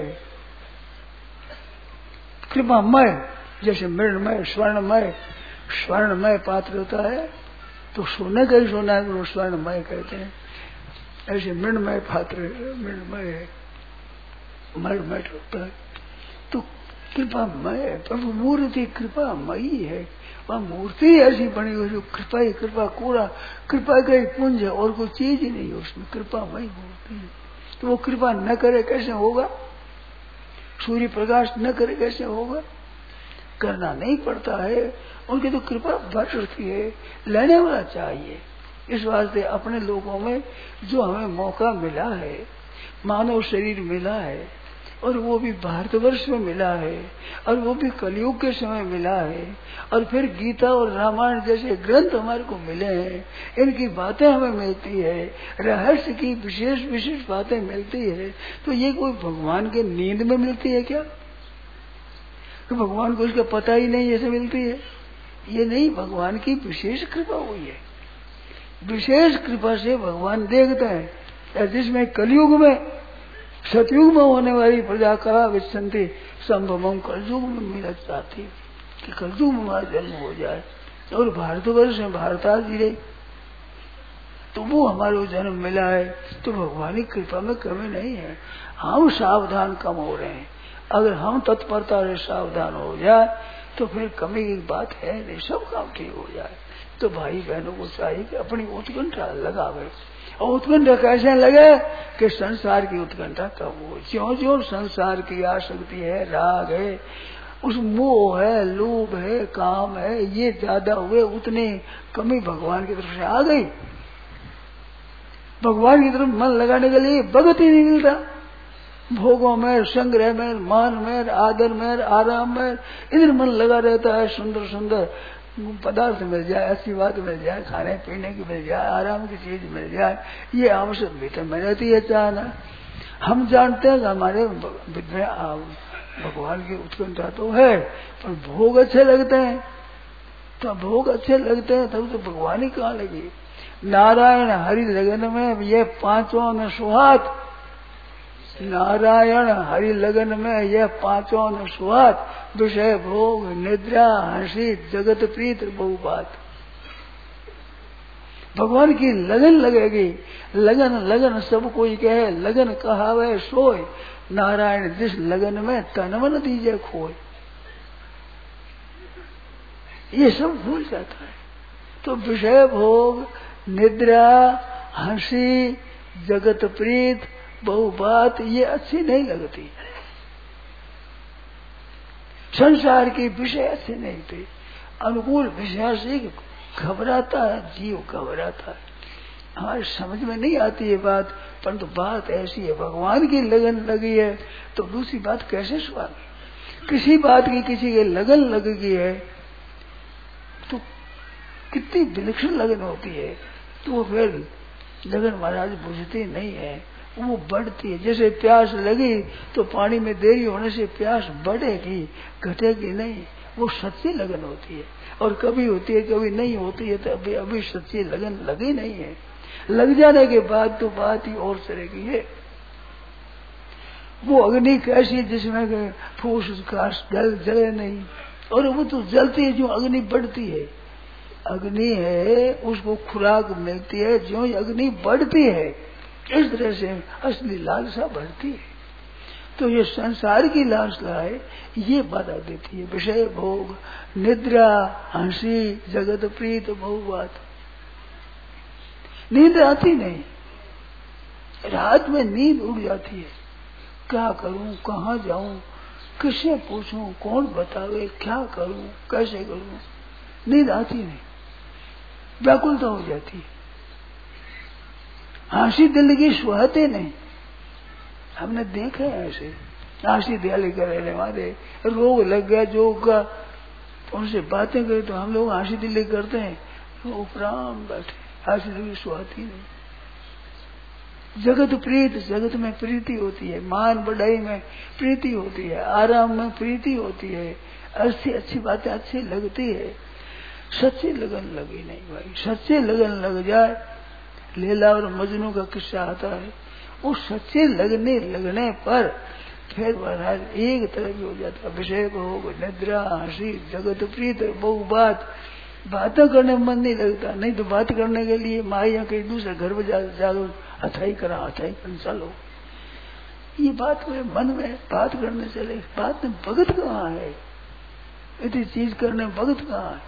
कृपामय जैसे मृणमय, स्वर्णमय, स्वर्णमय पात्र होता है तो सोने का ही सोना है, वो स्वर्णमय कहते हैं। ऐसे मृणमय पात्र मृणमय है, मृणमय होता है तो कृपामय, प्रभु मूर्ति कृपामयी है। वह मूर्ति ऐसी बनी हुई जो कृपा ही कृपा, पूरा कृपा का ही पुंज है और कोई चीज ही नहीं है उसमें, कृपामयी मूर्ति है। तो वो कृपा न करे कैसे होगा, सूर्य प्रकाश न करे कैसे होगा, करना नहीं पड़ता है, उनकी तो कृपा बरसती है, लेने वाला चाहिए। इस वास्ते अपने लोगों में जो हमें मौका मिला है, मानव शरीर मिला है, और वो भी भारतवर्ष में मिला है, और वो भी कलयुग के समय मिला है, और फिर गीता और रामायण जैसे ग्रंथ हमारे को मिले हैं, इनकी बातें हमें मिलती है, रहस्य की विशेष विशेष बातें मिलती है। तो ये कोई भगवान के नींद में मिलती है क्या, कि भगवान को इसका पता ही नहीं ऐसे मिलती है? ये नहीं, भगवान की विशेष कृपा हुई है, विशेष कृपा से भगवान देखता है। जिसमें कलयुग में सतयुग में होने वाली प्रजा कला विचंती संभवम कलयुग में मिलत चाहती कि कलयुग में हमारा जन्म हो जाए और भारतवर्ष में भारताज गिरे तो वो हमारे को जन्म मिला है तो भगवान की कृपा में कमी नहीं है। हम सावधान कम हो रहे हैं। अगर हम तत्परता से सावधान हो जाए तो फिर कमी की बात है नहीं, सब काम ठीक हो जाए। तो भाई बहनों को चाहिए कि अपनी उत्कंठा लगावे। और उत्कंठा कैसे लगे कि संसार की उत्कंठा कम हो। ज्यो ज्यो संसार की आसक्ति है, राग है, उस मोह है, लोभ है, काम है, ये ज्यादा हुए उतनी कमी भगवान की तरफ से आ गई। भगवान की तरफ मन लगाने के लिए भगत ही नहीं मिलता। भोगों में, संग्रह में, मान में, आदर में, आराम में इधर मन लगा रहता है। सुंदर सुंदर पदार्थ मिल जाए, अच्छी बात मिल जाए, खाने पीने की मिल जाए, आराम की चीज मिल जाए, ये आवश्यक भीतर में रहती है चाहना। हम जानते हैं कि हमारे भगवान की उत्कंठा तो है, पर भोग अच्छे लगते हैं। तो भोग अच्छे लगते हैं तब तो भगवान ही कहाँ लगी। नारायण हरि लगन में ये पांचों न सुहात, नारायण हरि लगन में यह पांचों न सुहात, विषय भोग निद्रा हंसी जगत प्रीत बहु बात। भगवान की लगन लगेगी। लगन लगन सब कोई कहे, लगन कहावे सोय, नारायण जिस लगन में तन मन दीजे खोए। ये सब भूल जाता है। तो विषय भोग निद्रा हंसी जगत प्रीत बहु बात ये अच्छी नहीं लगती। संसार के विषय अच्छे नहीं थे। अनुकूल विषय से घबराता है, जीव घबराता है। हमारी समझ में नहीं आती है बात, परंतु बात ऐसी है। भगवान की लगन लगी है तो दूसरी बात कैसे स्वामी। किसी बात की किसी के लगन लग गई है तो कितनी विलक्षण लगन होती है। तो फिर लगन महाराज बुझती नहीं है, वो बढ़ती है। जैसे प्यास लगी तो पानी में देरी होने से प्यास बढ़ेगी, घटेगी नहीं। वो सच्ची लगन होती है। और कभी होती है कभी नहीं होती है। तो अभी अभी सच्ची लगन लगी नहीं है। लग जाने के बाद तो बात ही और तरह की है। वो अग्नि कैसी जिसमें फूस काश जल जले नहीं, और वो तो जलती है जो अग्नि बढ़ती है। अग्नि है उसको खुराक मिलती है, जो अग्नि बढ़ती है इस तरह से असली लालसा बढ़ती है। तो ये संसार की लालसा है, ये बाधा देती है। विषय भोग निद्रा हंसी जगत प्रीत बहु बात। नींद आती नहीं, रात में नींद उड़ जाती है। क्या करूं, कहाँ जाऊं, किससे पूछूं, कौन बतावे, क्या करूं, कैसे करूं, नींद आती नहीं, व्याकुलता हो जाती है। हंसी दिल की सुहाते नहीं। हमने देखे ऐसे हंसी दिल के रहने वाले, रोग लग गया जो का, उनसे बातें करें तो हम लोग हंसी दिल करते हैं, वो उपराम बैठे, हंसी दिल की सुहाती नहीं। जगत प्रीत, जगत में प्रीति होती है, मान बढ़ाई में प्रीति होती है, आराम में प्रीति होती है, अच्छी अच्छी बातें अच्छी लगती है। सच्ची लगन लगी नहीं भाई। सच्ची लगन लग जाए, लैला और मजनू का किस्सा आता है। उस सच्चे लगने लगने पर फिर महाराज एक तरफ हो जाता। विषय भोग निद्रा हंसी जगत प्रीत बहु बात। बातें करने में मन नहीं लगता। नहीं तो बात करने के लिए माया कहीं दूसरे घर में जा जाओ, हथाई करा हथाई कर चलो। ये बात में मन में बात करने चले, बात में भगत कहाँ है, इतनी चीज करने में भगत कहाँ है।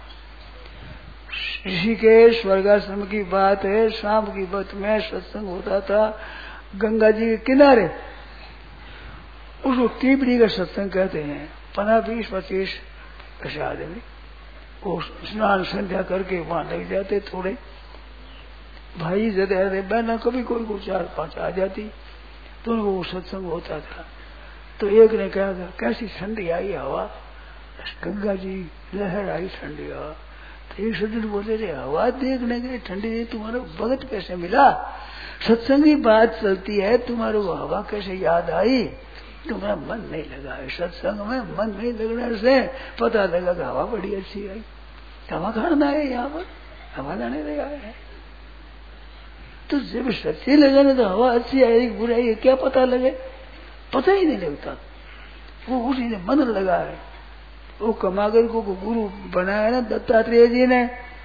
ऋषिकेश स्वर्गाश्रम की बात है। शाम की वक्त में सत्संग होता था गंगा जी के किनारे। उसको कीपड़ी का सत्संग कहते हैं। पंद्रह बीस पच्चीस ऐसे आदमी वो स्नान संध्या करके वहां लग जाते। थोड़े भाई ज्यादा बहना कभी कोई को चार पांच आ जाती तो उनको वो सत्संग होता था। तो एक ने कहा कैसी ठंडी आई हवा, गंगा जी लहर आई ठंडी हवा। तो एक सज्जन बोले रे हवा देखने के ठंडी तुम्हारा भगत कैसे मिला, सत्संगी बात चलती है, तुम्हारे को हवा कैसे याद आई, तुम्हारा मन नहीं लगा है। सत्संग में मन नहीं लगने से पता लगा कि हवा बड़ी अच्छी आई। हवा खाना है यहाँ पर, हवा लाने लगा है। तो जब सच्ची लगे ना तो हवा अच्छी आएगी बुराई है क्या पता लगे। पता ही नहीं लगता। वो उसी ने मन लगा है। वो कमागर को गुरु बनाया ना दत्तात्रेय जी ने,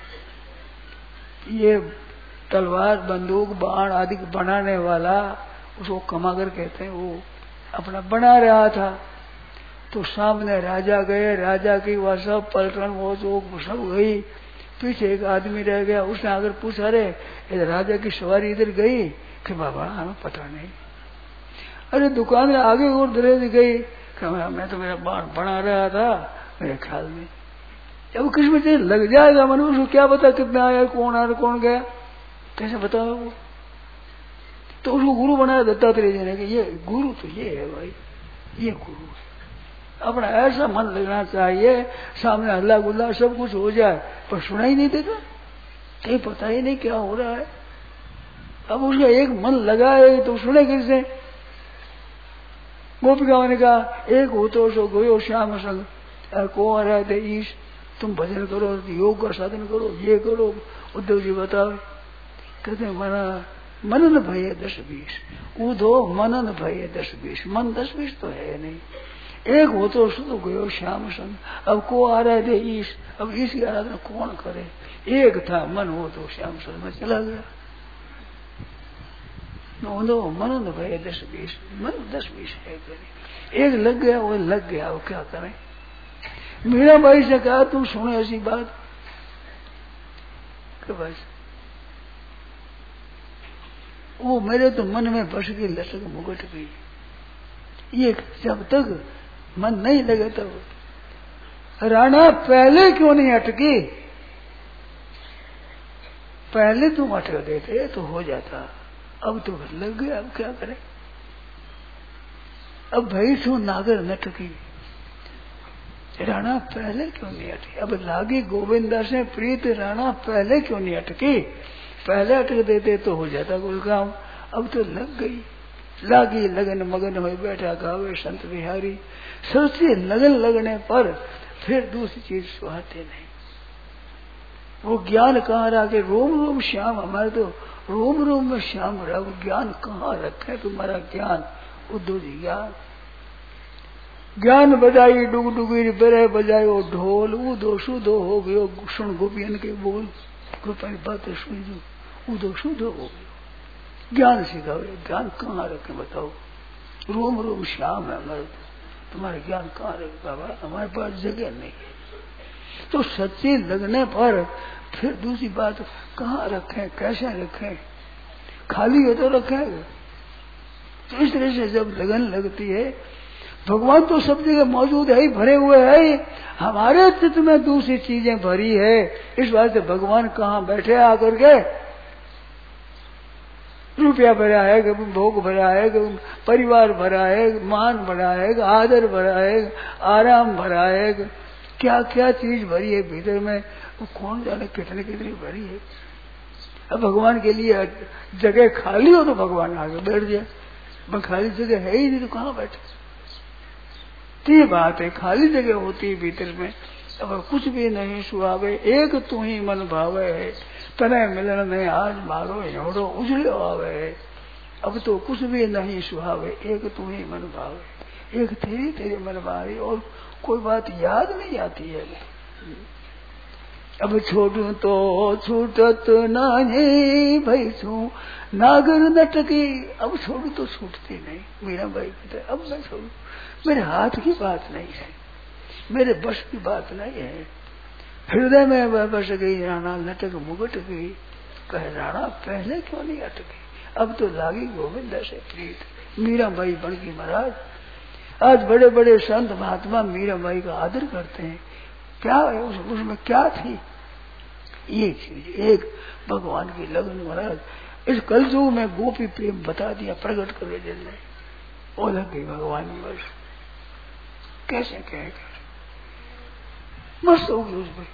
ये तलवार बंदूक बाण आदि बनाने वाला, उसको कमागर कहते हैं। वो अपना बना रहा था, तो सामने राजा गए, राजा की वह सब पलटन वो जो सब गई, पीछे एक आदमी रह गया। उसने अगर पूछा, अरे इधर राजा की सवारी इधर गई कि बाबा हमें पता नहीं। अरे दुकान में आगे और दरेज गई कि मैं तो मेरा बाण बना रहा था मेरे ख्याल में। जब किस में लग जाएगा मन, उसको क्या पता कितना आया, कौन आया कौन गया, कैसे बताओ वो। तो उसको गुरु बनाया दत्तात्रेय जी ने कि ये गुरु तो ये है भाई, ये गुरु है। अपना ऐसा मन लगना चाहिए, सामने हल्ला गुल्ला सब कुछ हो जाए पर सुना ही नहीं देता, कहीं पता ही नहीं क्या हो रहा है। अब उसका एक मन लगा है तो सुने किससे। गोपिकाओं ने कहा एक हो तो सो गयो श्याम संग, को रहे थे ईश, तुम भजन करो, योग का साधन करो, ये करो। उद्धव जी बताओ, कहते मना मनन भय दस बीस, उधो मनन भय दस बीस, मन दस बीस तो है नहीं। एक हो तो शुद्ध गयो श्याम संग, अब को आ रहे थे ईश, अब ईश की आराधना कौन करे। एक था मन, हो तो श्याम संग में चला गया। मनन भय दस बीस, मन दस बीस है, एक लग गया वो लग गया, वो क्या करें। मीरा भाई से कहा तू सुने ऐसी बात कि बस वो मेरे तो मन में बस गई, लटक मुगट गई। ये जब तक मन नहीं लगे तब राणा पहले क्यों नहीं अटकी, पहले तुम अटक देते तो हो जाता, अब तो लग गया, अब क्या करें। अब भाई सो नागर नटकी, राणा पहले क्यों नहीं अटकी। अब लागी गोविंदा से प्रीत, राणा पहले क्यों नहीं अटकी, पहले अटक देते तो हो जाता कोई काम। अब तो लग गई, लागी लगन मगन हो बैठा गावे संत बिहारी। सोचिए लगन लगने पर फिर दूसरी चीज सुहाते नहीं। वो ज्ञान कहाँ रखे, रोम रोम श्याम, हमारे तो रोम रोम में श्याम रहा, वो ज्ञान कहाँ रखे तुम्हारा ज्ञान। उद्धव जी ज्ञान ज्ञान बजाई डुग डुगी बेरे बजायो ढोल, उदो सुधो हो गयो सुन गोपियन के बोल, गोपाई बातें सुन जो उदो सुधो हो गयो। ज्ञान सिखाओ, ज्ञान कहाँ रखे बताओ। रोम रोम श्याम है हमारे, तुम्हारे ज्ञान कहाँ रखे बाबा, हमारे पास जगह नहीं है। तो सच्ची लगने पर फिर दूसरी बात कहाँ रखें, कैसे रखें, खाली है तो रखें। तो इस तरह से जब लगन लगती है, भगवान तो सब जगह मौजूद है ही, भरे हुए है, हमारे चित्त में दूसरी चीजें भरी है। इस बात से भगवान कहाँ बैठे आकर के, रुपया भरा है, कभी भोग भरा है, कभी परिवार भरा है, मान भरा है, आदर भरा है, आराम भरा है, क्या क्या चीज भरी है भीतर में, वो कौन जाने कितने कितनी भरी है। अब भगवान के लिए जगह खाली हो तो भगवान आगे बैठ जाए, पर खाली जगह है ही नहीं तो कहाँ बैठे। तो ये बात है, खाली जगह होती है भीतर में, अब कुछ भी नहीं सुहावे, एक तू ही मन भावे है, तने मिलन में आज मारो एवड़ो उजड़ो आवे है। अब तो कुछ भी नहीं सुहावे, एक तू ही मन भावे, एक तेरी तेरे मन भावे, और कोई बात याद नहीं आती है। अब छोड़ू तो छूटत नहीं भाई छू नागर नटकी, अब छोड़ू तो छूटती नहीं। मीरा भाई कहते अब मैं छोड़ू, मेरे हाथ की बात नहीं है, मेरे बस की बात नहीं है। हृदय में बस गई राणा लटक मुगट गई, कहे राणा पहले क्यों नहीं अटकी, अब तो लागी गोविंदा से प्रीत। मीरा बाई बन गई महाराज। आज बड़े बड़े संत महात्मा मीरा बाई का आदर करते हैं, क्या है उस, उसमें क्या थी, ये चीज एक भगवान की लगन। महाराज इस कलयुग में गोपी प्रेम बता दिया, प्रकट कर जल्दी, वो लग गई भगवान में, बस कैसे कहेगा, मस्त हो गई उसमें।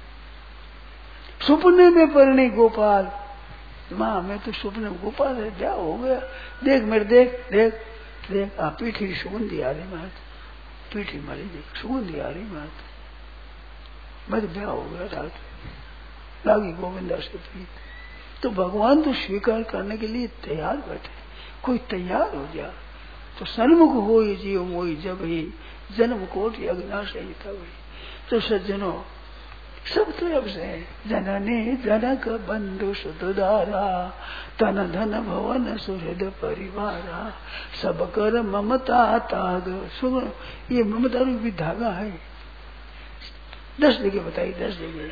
सपने में परणी गोपाल, माँ मैं तो सपने में गोपाल है, क्या हो गया, देख मेरे देख देख देख आ पीठी सुगंधी आ रही मात, पीठी मारी देख सुगंधी आ रही मात, मैं तो ब्याह हो गया रात, लागी गोविंदा से प्रीत। तो भगवान तो स्वीकार करने के लिए तैयार बैठे, कोई तैयार हो जा, तो सन्मुख हो जीव मोई जब ही जन्म कोटि अग्नाशय तब ही। तो सज्जनों सब तरफ से जननी जनक बंधु सुतदारा तन धन भवन सुहृद परिवारा सब कर ममता ताग सुगुण। ये ममता रूपी धागा है। दस जगह बताइए, दस जगह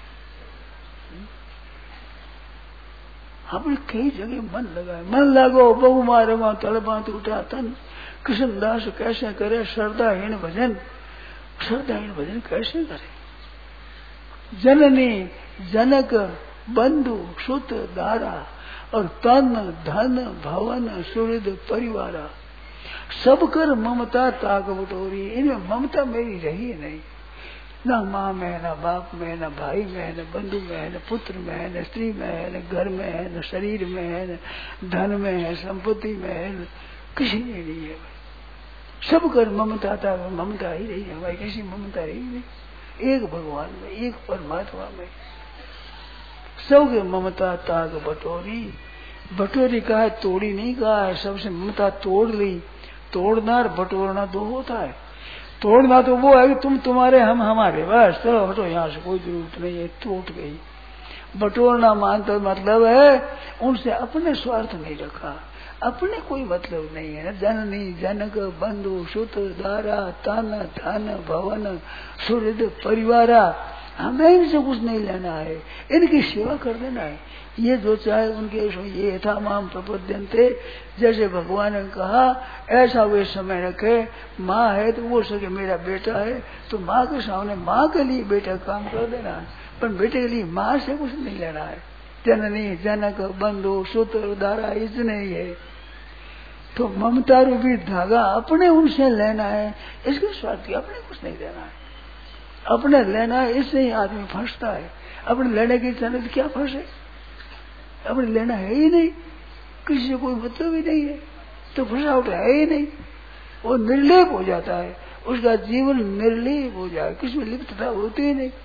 हमने कई जगह मन लगाए। मन लगो बहु मारमा तलबात उठा तन कृष्णदास कैसे करे श्रद्धाहीन भजन। श्रद्धाहीन भजन कैसे करे? जननी जनक बंधु सुत दारा और तन धन भवन सुहृद परिवारा सब कर ममता ताक बटोरी। इनमें ममता मेरी रही नहीं, न माँ में है, न बाप में है, न भाई में है, न बंधु में है, न पुत्र में है, न स्त्री में है, न घर में है, न शरीर में है, न धन में है, संपत्ति में है, न किसी में नहीं है भाई। सब कर ममता था, ममता ही रही है भाई, किसी ममता रही नहीं। एक भगवान में, एक परमात्मा में सबके ममता ताक बटोरी। बटोरी कहा है, तोड़ी नहीं कहा है। सबसे ममता तोड़ ली। तोड़ना और बटोरना दो होता है। तोड़ना तो वो है कि तुम तुम्हारे हम हमारे, बस चलो हटो यहाँ से, कोई जरूरत नहीं है, टूट गई। बटोरना मानता मतलब है उनसे अपने स्वार्थ नहीं रखा, अपने कोई मतलब नहीं है। जननी जनक बंधु सुत दारा तन धन भवन सुहृद परिवारा, हमें इनसे कुछ नहीं लेना है, इनकी सेवा कर देना है। ये जो चाहे उनके ये था माम प्रपद्यन्ते, जैसे भगवान ने कहा ऐसा वे समय रखे। माँ है तो वो सके मेरा बेटा है, तो माँ के सामने माँ के लिए बेटा काम कर देना है, पर बेटे के लिए माँ से कुछ नहीं लेना है। जननी जनक बंधु सुत दारा इतने ही है। तो ममता रूपी धागा अपने उनसे लेना है, इसके स्वार्थ की अपने कुछ नहीं देना है, अपने लेना है। इससे ही आदमी फंसता है। अपने लेने की इच्छा नहीं, क्या फंसे? अपने लेना है ही नहीं, किसी से कोई मतलब ही नहीं है, तो फंसावट है ही नहीं। वो निर्लेप हो जाता है, उसका जीवन निर्लेप हो जाए, किसी में लिप्तता होती ही नहीं।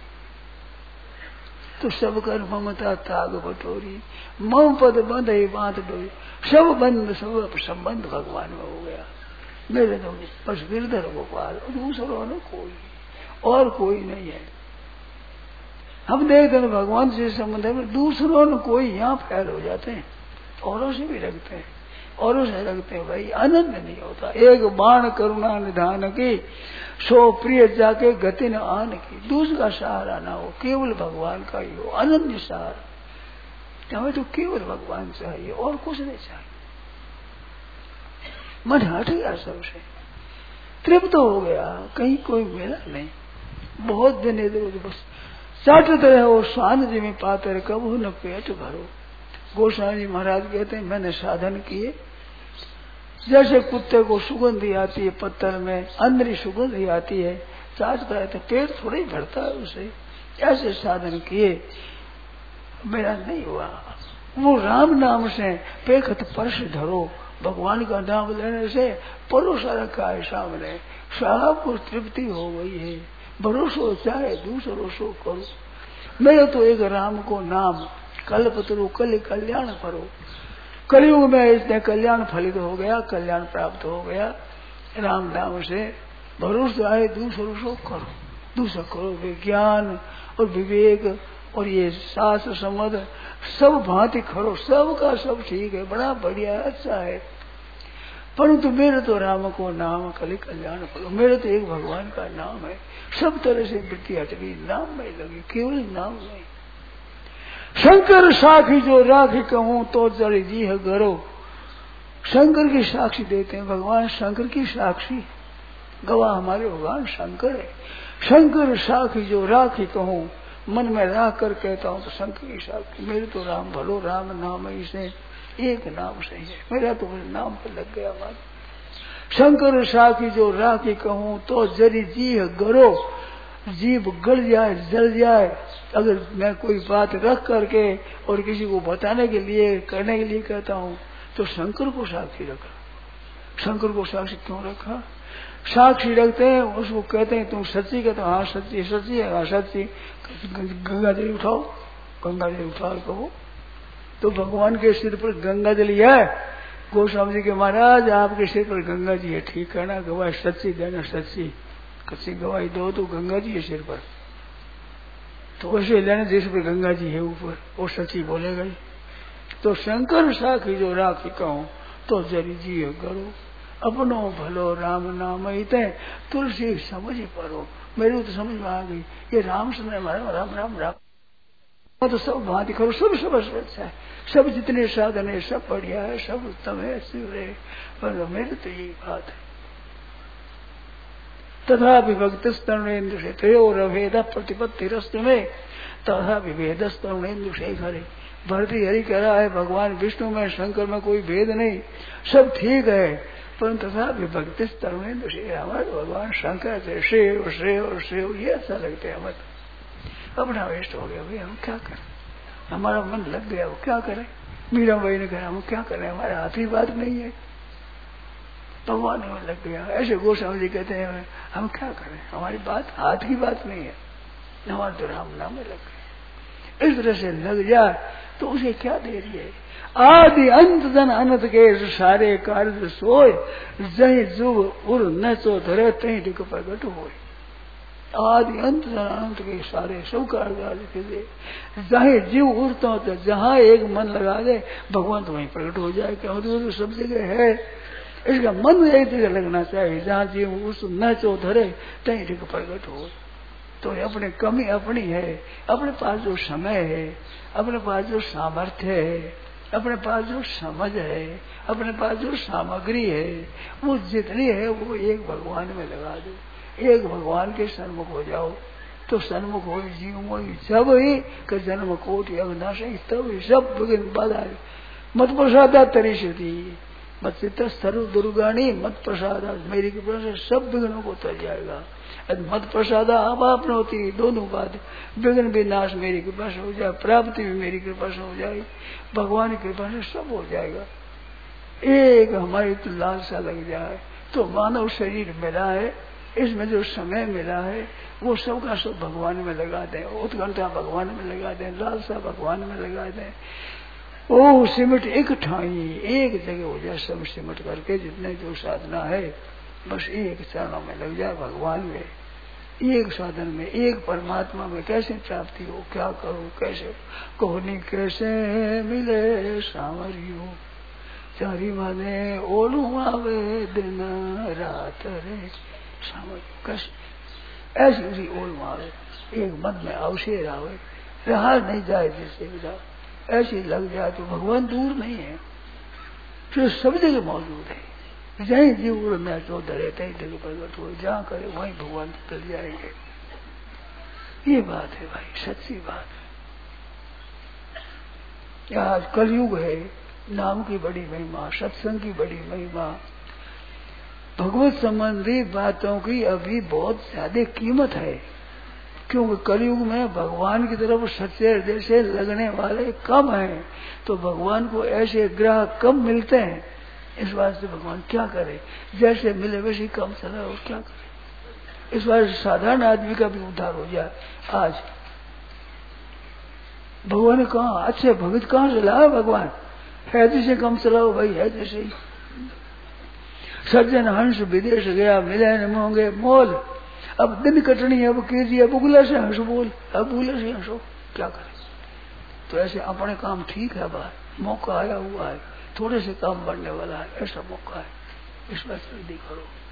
तो सब कर ममता ताग बटोरी, मम पद बंध ही बांध डोरी। सब बंध, सब संबंध भगवान में हो गया। मेरे तो बस गिरधर गोपाल, दूसरों ने कोई और कोई नहीं है। हम देखते हैं भगवान से संबंध में दूसरों ने कोई यहाँ फैल हो जाते हैं, औरों से भी रखते हैं, औरों से रखते हैं भाई, आनंद नहीं होता। एक बाण करुणा निधान की, सो प्रिय जाके गति न आन की। दूसरा सहारा ना हो, केवल भगवान का ही हो, अनन्य सहारा। हमें तो केवल भगवान चाहिए और कुछ नहीं चाहिए। मन हट गया सबसे, तृप्त हो गया, कहीं कोई मिला नहीं। बहुत दिन इधर बस चाटत रहो स्वान जी में पाते कबू न पेट भरो। गोस्वामी जी महाराज कहते हैं मैंने साधन किए, जैसे कुत्ते को सुगंधी आती है पत्थर में, अंदरी सुगंधी आती है, चाटता है तो पेट थोड़ा ही भरता है उसे। ऐसे साधन किए, मेरा नहीं हुआ। वो राम नाम से पेखत पर्श धरो, भगवान का नाम लेने से परोसा रखा है सामने, साहब को तृप्ति हो गई है। भरोसो चाहे दूसरों सो करो, मेरे तो एक राम को नाम कल्पतरु कल कल्याण करो। कलयुग में इसने कल्याण फलित हो गया, कल्याण प्राप्त हो गया राम नाम से। भरोसा है दूसरों सो करो, दूसरा करो विज्ञान और विवेक और ये शास्त्र समझ सब भांति करो, सबका सब ठीक है, बड़ा बढ़िया अच्छा है। परंतु मेरे तो राम को नाम कल कल्याण करो, मेरे तो एक भगवान का नाम है। सब तरह से वृत्ति हट गई, नाम में लगी, केवल नाम में। शंकर साखी जो राखी कहूं तो जड़ जी है गरो। शंकर की साक्षी देते हैं, भगवान शंकर की साक्षी, गवाह हमारे भगवान शंकर है। शंकर साखी जो राखी कहूं, मन में राख कर कहता हूं तो शंकर की साक्षी। मेरे तो राम भलो राम नाम है, इसे एक नाम से है, मेरा तो नाम पर लग गया बात। शंकर साखी जो राखी कहूं तो जरी जी है गरो। जीव गल जाए जल जाए, अगर मैं कोई बात रख करके और किसी को बताने के लिए करने के लिए कहता हूँ तो शंकर को साक्षी रखा। शंकर को साक्षी क्यों रखा? साक्षी रखते हैं, उसको कहते हैं तुम सच्ची, कहते हाँ सच्ची सच्ची है, हाँ सच्ची। गंगा जल उठाओ, गंगा जल उठाओ कहो तो भगवान के सिर पर गंगा जल है, गोस्वामी जी के महाराज आपके सिर पर गंगा जी है, ठीक है ना? गवाही सच्ची देना, सच्ची कच्ची गवाही दो तो गंगा जी है सिर पर, तो वैसे लेना जिस पर गंगा जी है ऊपर, वो सच्ची बोलेगा ही। तो शंकर साखी जो राखी कहूं तो जरी जी करो, अपनो भलो राम नाम हिते, तुलसी समझ परो। मेरे तो समझ में आ गई, ये राम समय राम राम राम राम तो सब भांति करो, सब सब अच्छा है, सब जितने साधन है सब बढ़िया है, सब उत्तम है, शिव है, पर मेरे तो यही बात है। तथा विभक्त तरुणेन्द्र से तयोर अभेद प्रतिपत्ति रस्तु में, तथा विभेद तरुणेन्द्र से करे। भरती हरि कह रहा है भगवान विष्णु में शंकर में कोई भेद नहीं, सब ठीक है, परंतु तथा विभक्त तरुणेन्द्र से हमारे भगवान शंकर से शिव शिव शिव ये अच्छा लगते हैं। हमें अपना वेस्ट हो गया भाई, हम क्या करें, हमारा मन लग गया, वो क्या करें। मीरा भाई ने कहा हम क्या करें, हमारे हाथ की बात नहीं है, भगवान में लग गया। ऐसे गोस्वामी जी कहते हैं हम क्या करें, हमारी बात हाथ की बात नहीं है, हमारे तो राम नाम में लग गए। इस तरह से लग जाए तो उसे क्या देरी है। आदि अंत जन अनंत के सारे कार्य सोए, जही जुग उर न चो धरे तही डिक प्रगट हो। आदि अंत जन अनंत के सारे सब कार्य जही जीव उड़ता हो, जहाँ एक मन लगा दे भगवान तो वहीं प्रकट हो जाए। क्या तो सब जगह है, इसका मन एक जगह लगना चाहिए, जहाँ जीव उस न चो धरे तही डिक प्रगट हो। तो अपने कमी अपनी है, अपने पास जो समय है, अपने पास जो सामर्थ्य है, अपने पास जो समझ है, अपने पास जो सामग्री है, वो जितनी है वो एक भगवान में लगा दो, एक भगवान के सन्मुख हो जाओ। तो सन्मुख हो जीव मोई जब ही कि जन्म कोटि अविनाश तब ही सब विघ्न बाधा मत प्रसादा तरीशती मत चित्त सर्व दुर्गाणी मत प्रसादा, मेरी कृपा से सब विघ्नों को तर जाएगा। मत प्रसादा अब आपने होती दोनों बात, विघ्न भी नाश मेरी कृपा से हो जाए, प्राप्ति भी मेरी कृपा से हो जाए, भगवान की कृपा से सब हो जाएगा। एक हमारी तो लालसा लग जाए तो मानव शरीर मिला है, इसमें जो समय मिला है वो सब का सब भगवान में लगा दें, उत्कंठा भगवान में लगा दें, लालसा भगवान में लगा दें। ओ सिमट एक ठाई एक जगह हो जाए, सब सिमट करके जितने जो साधना है बस एक चरणों में लग जाए भगवान में, एक साधन में, एक परमात्मा में कैसे प्राप्ति हो, क्या करो कैसे कोहनी कैसे मिले सामरियो चारी माने ओलू आवे दिन रात रे सामरियो कैसे ऐसी उसी ओल आवे, एक मन में अवशेर आवे, रहा नहीं जाए जिससे विदा, ऐसी लग जाए तो भगवान दूर नहीं है, तो सब जगह मौजूद है। जही जीव उड़ना जो धरे तही जगह प्रकट हो, जहाँ करे वहीं भगवान चल जाएंगे। ये बात है भाई, सच्ची बात है। आज कलयुग है, नाम की बड़ी महिमा, सत्संग की बड़ी महिमा, भगवत संबंधी बातों की अभी बहुत ज्यादा कीमत है, क्योंकि कलयुग में भगवान की तरफ सच्चे हृदय से लगने वाले कम हैं, तो भगवान को ऐसे ग्राहक कम मिलते हैं। इस वास्ते भगवान क्या करे, जैसे मिले वैसे कम चला और क्या करे। इस वास्ते साधारण आदमी का भी उद्धार हो जाए। आज भगवान ने कहा अच्छे भगत कहाँ से लाया, भगवान है जैसे कम चलाओ भाई, है जैसे ही सज्जन हंस विदेश गया मिले न मोंगे मोल, अब दिन कटनी है, अब कीजिए, अब उगला से हंस बोल, अब उगला से हंसो, क्या करे। तो ऐसे अपने काम ठीक है, बाहर मौका आया हुआ है, थोड़े से काम बढ़ने वाला है, ऐसा मौका है, इस बात से करो।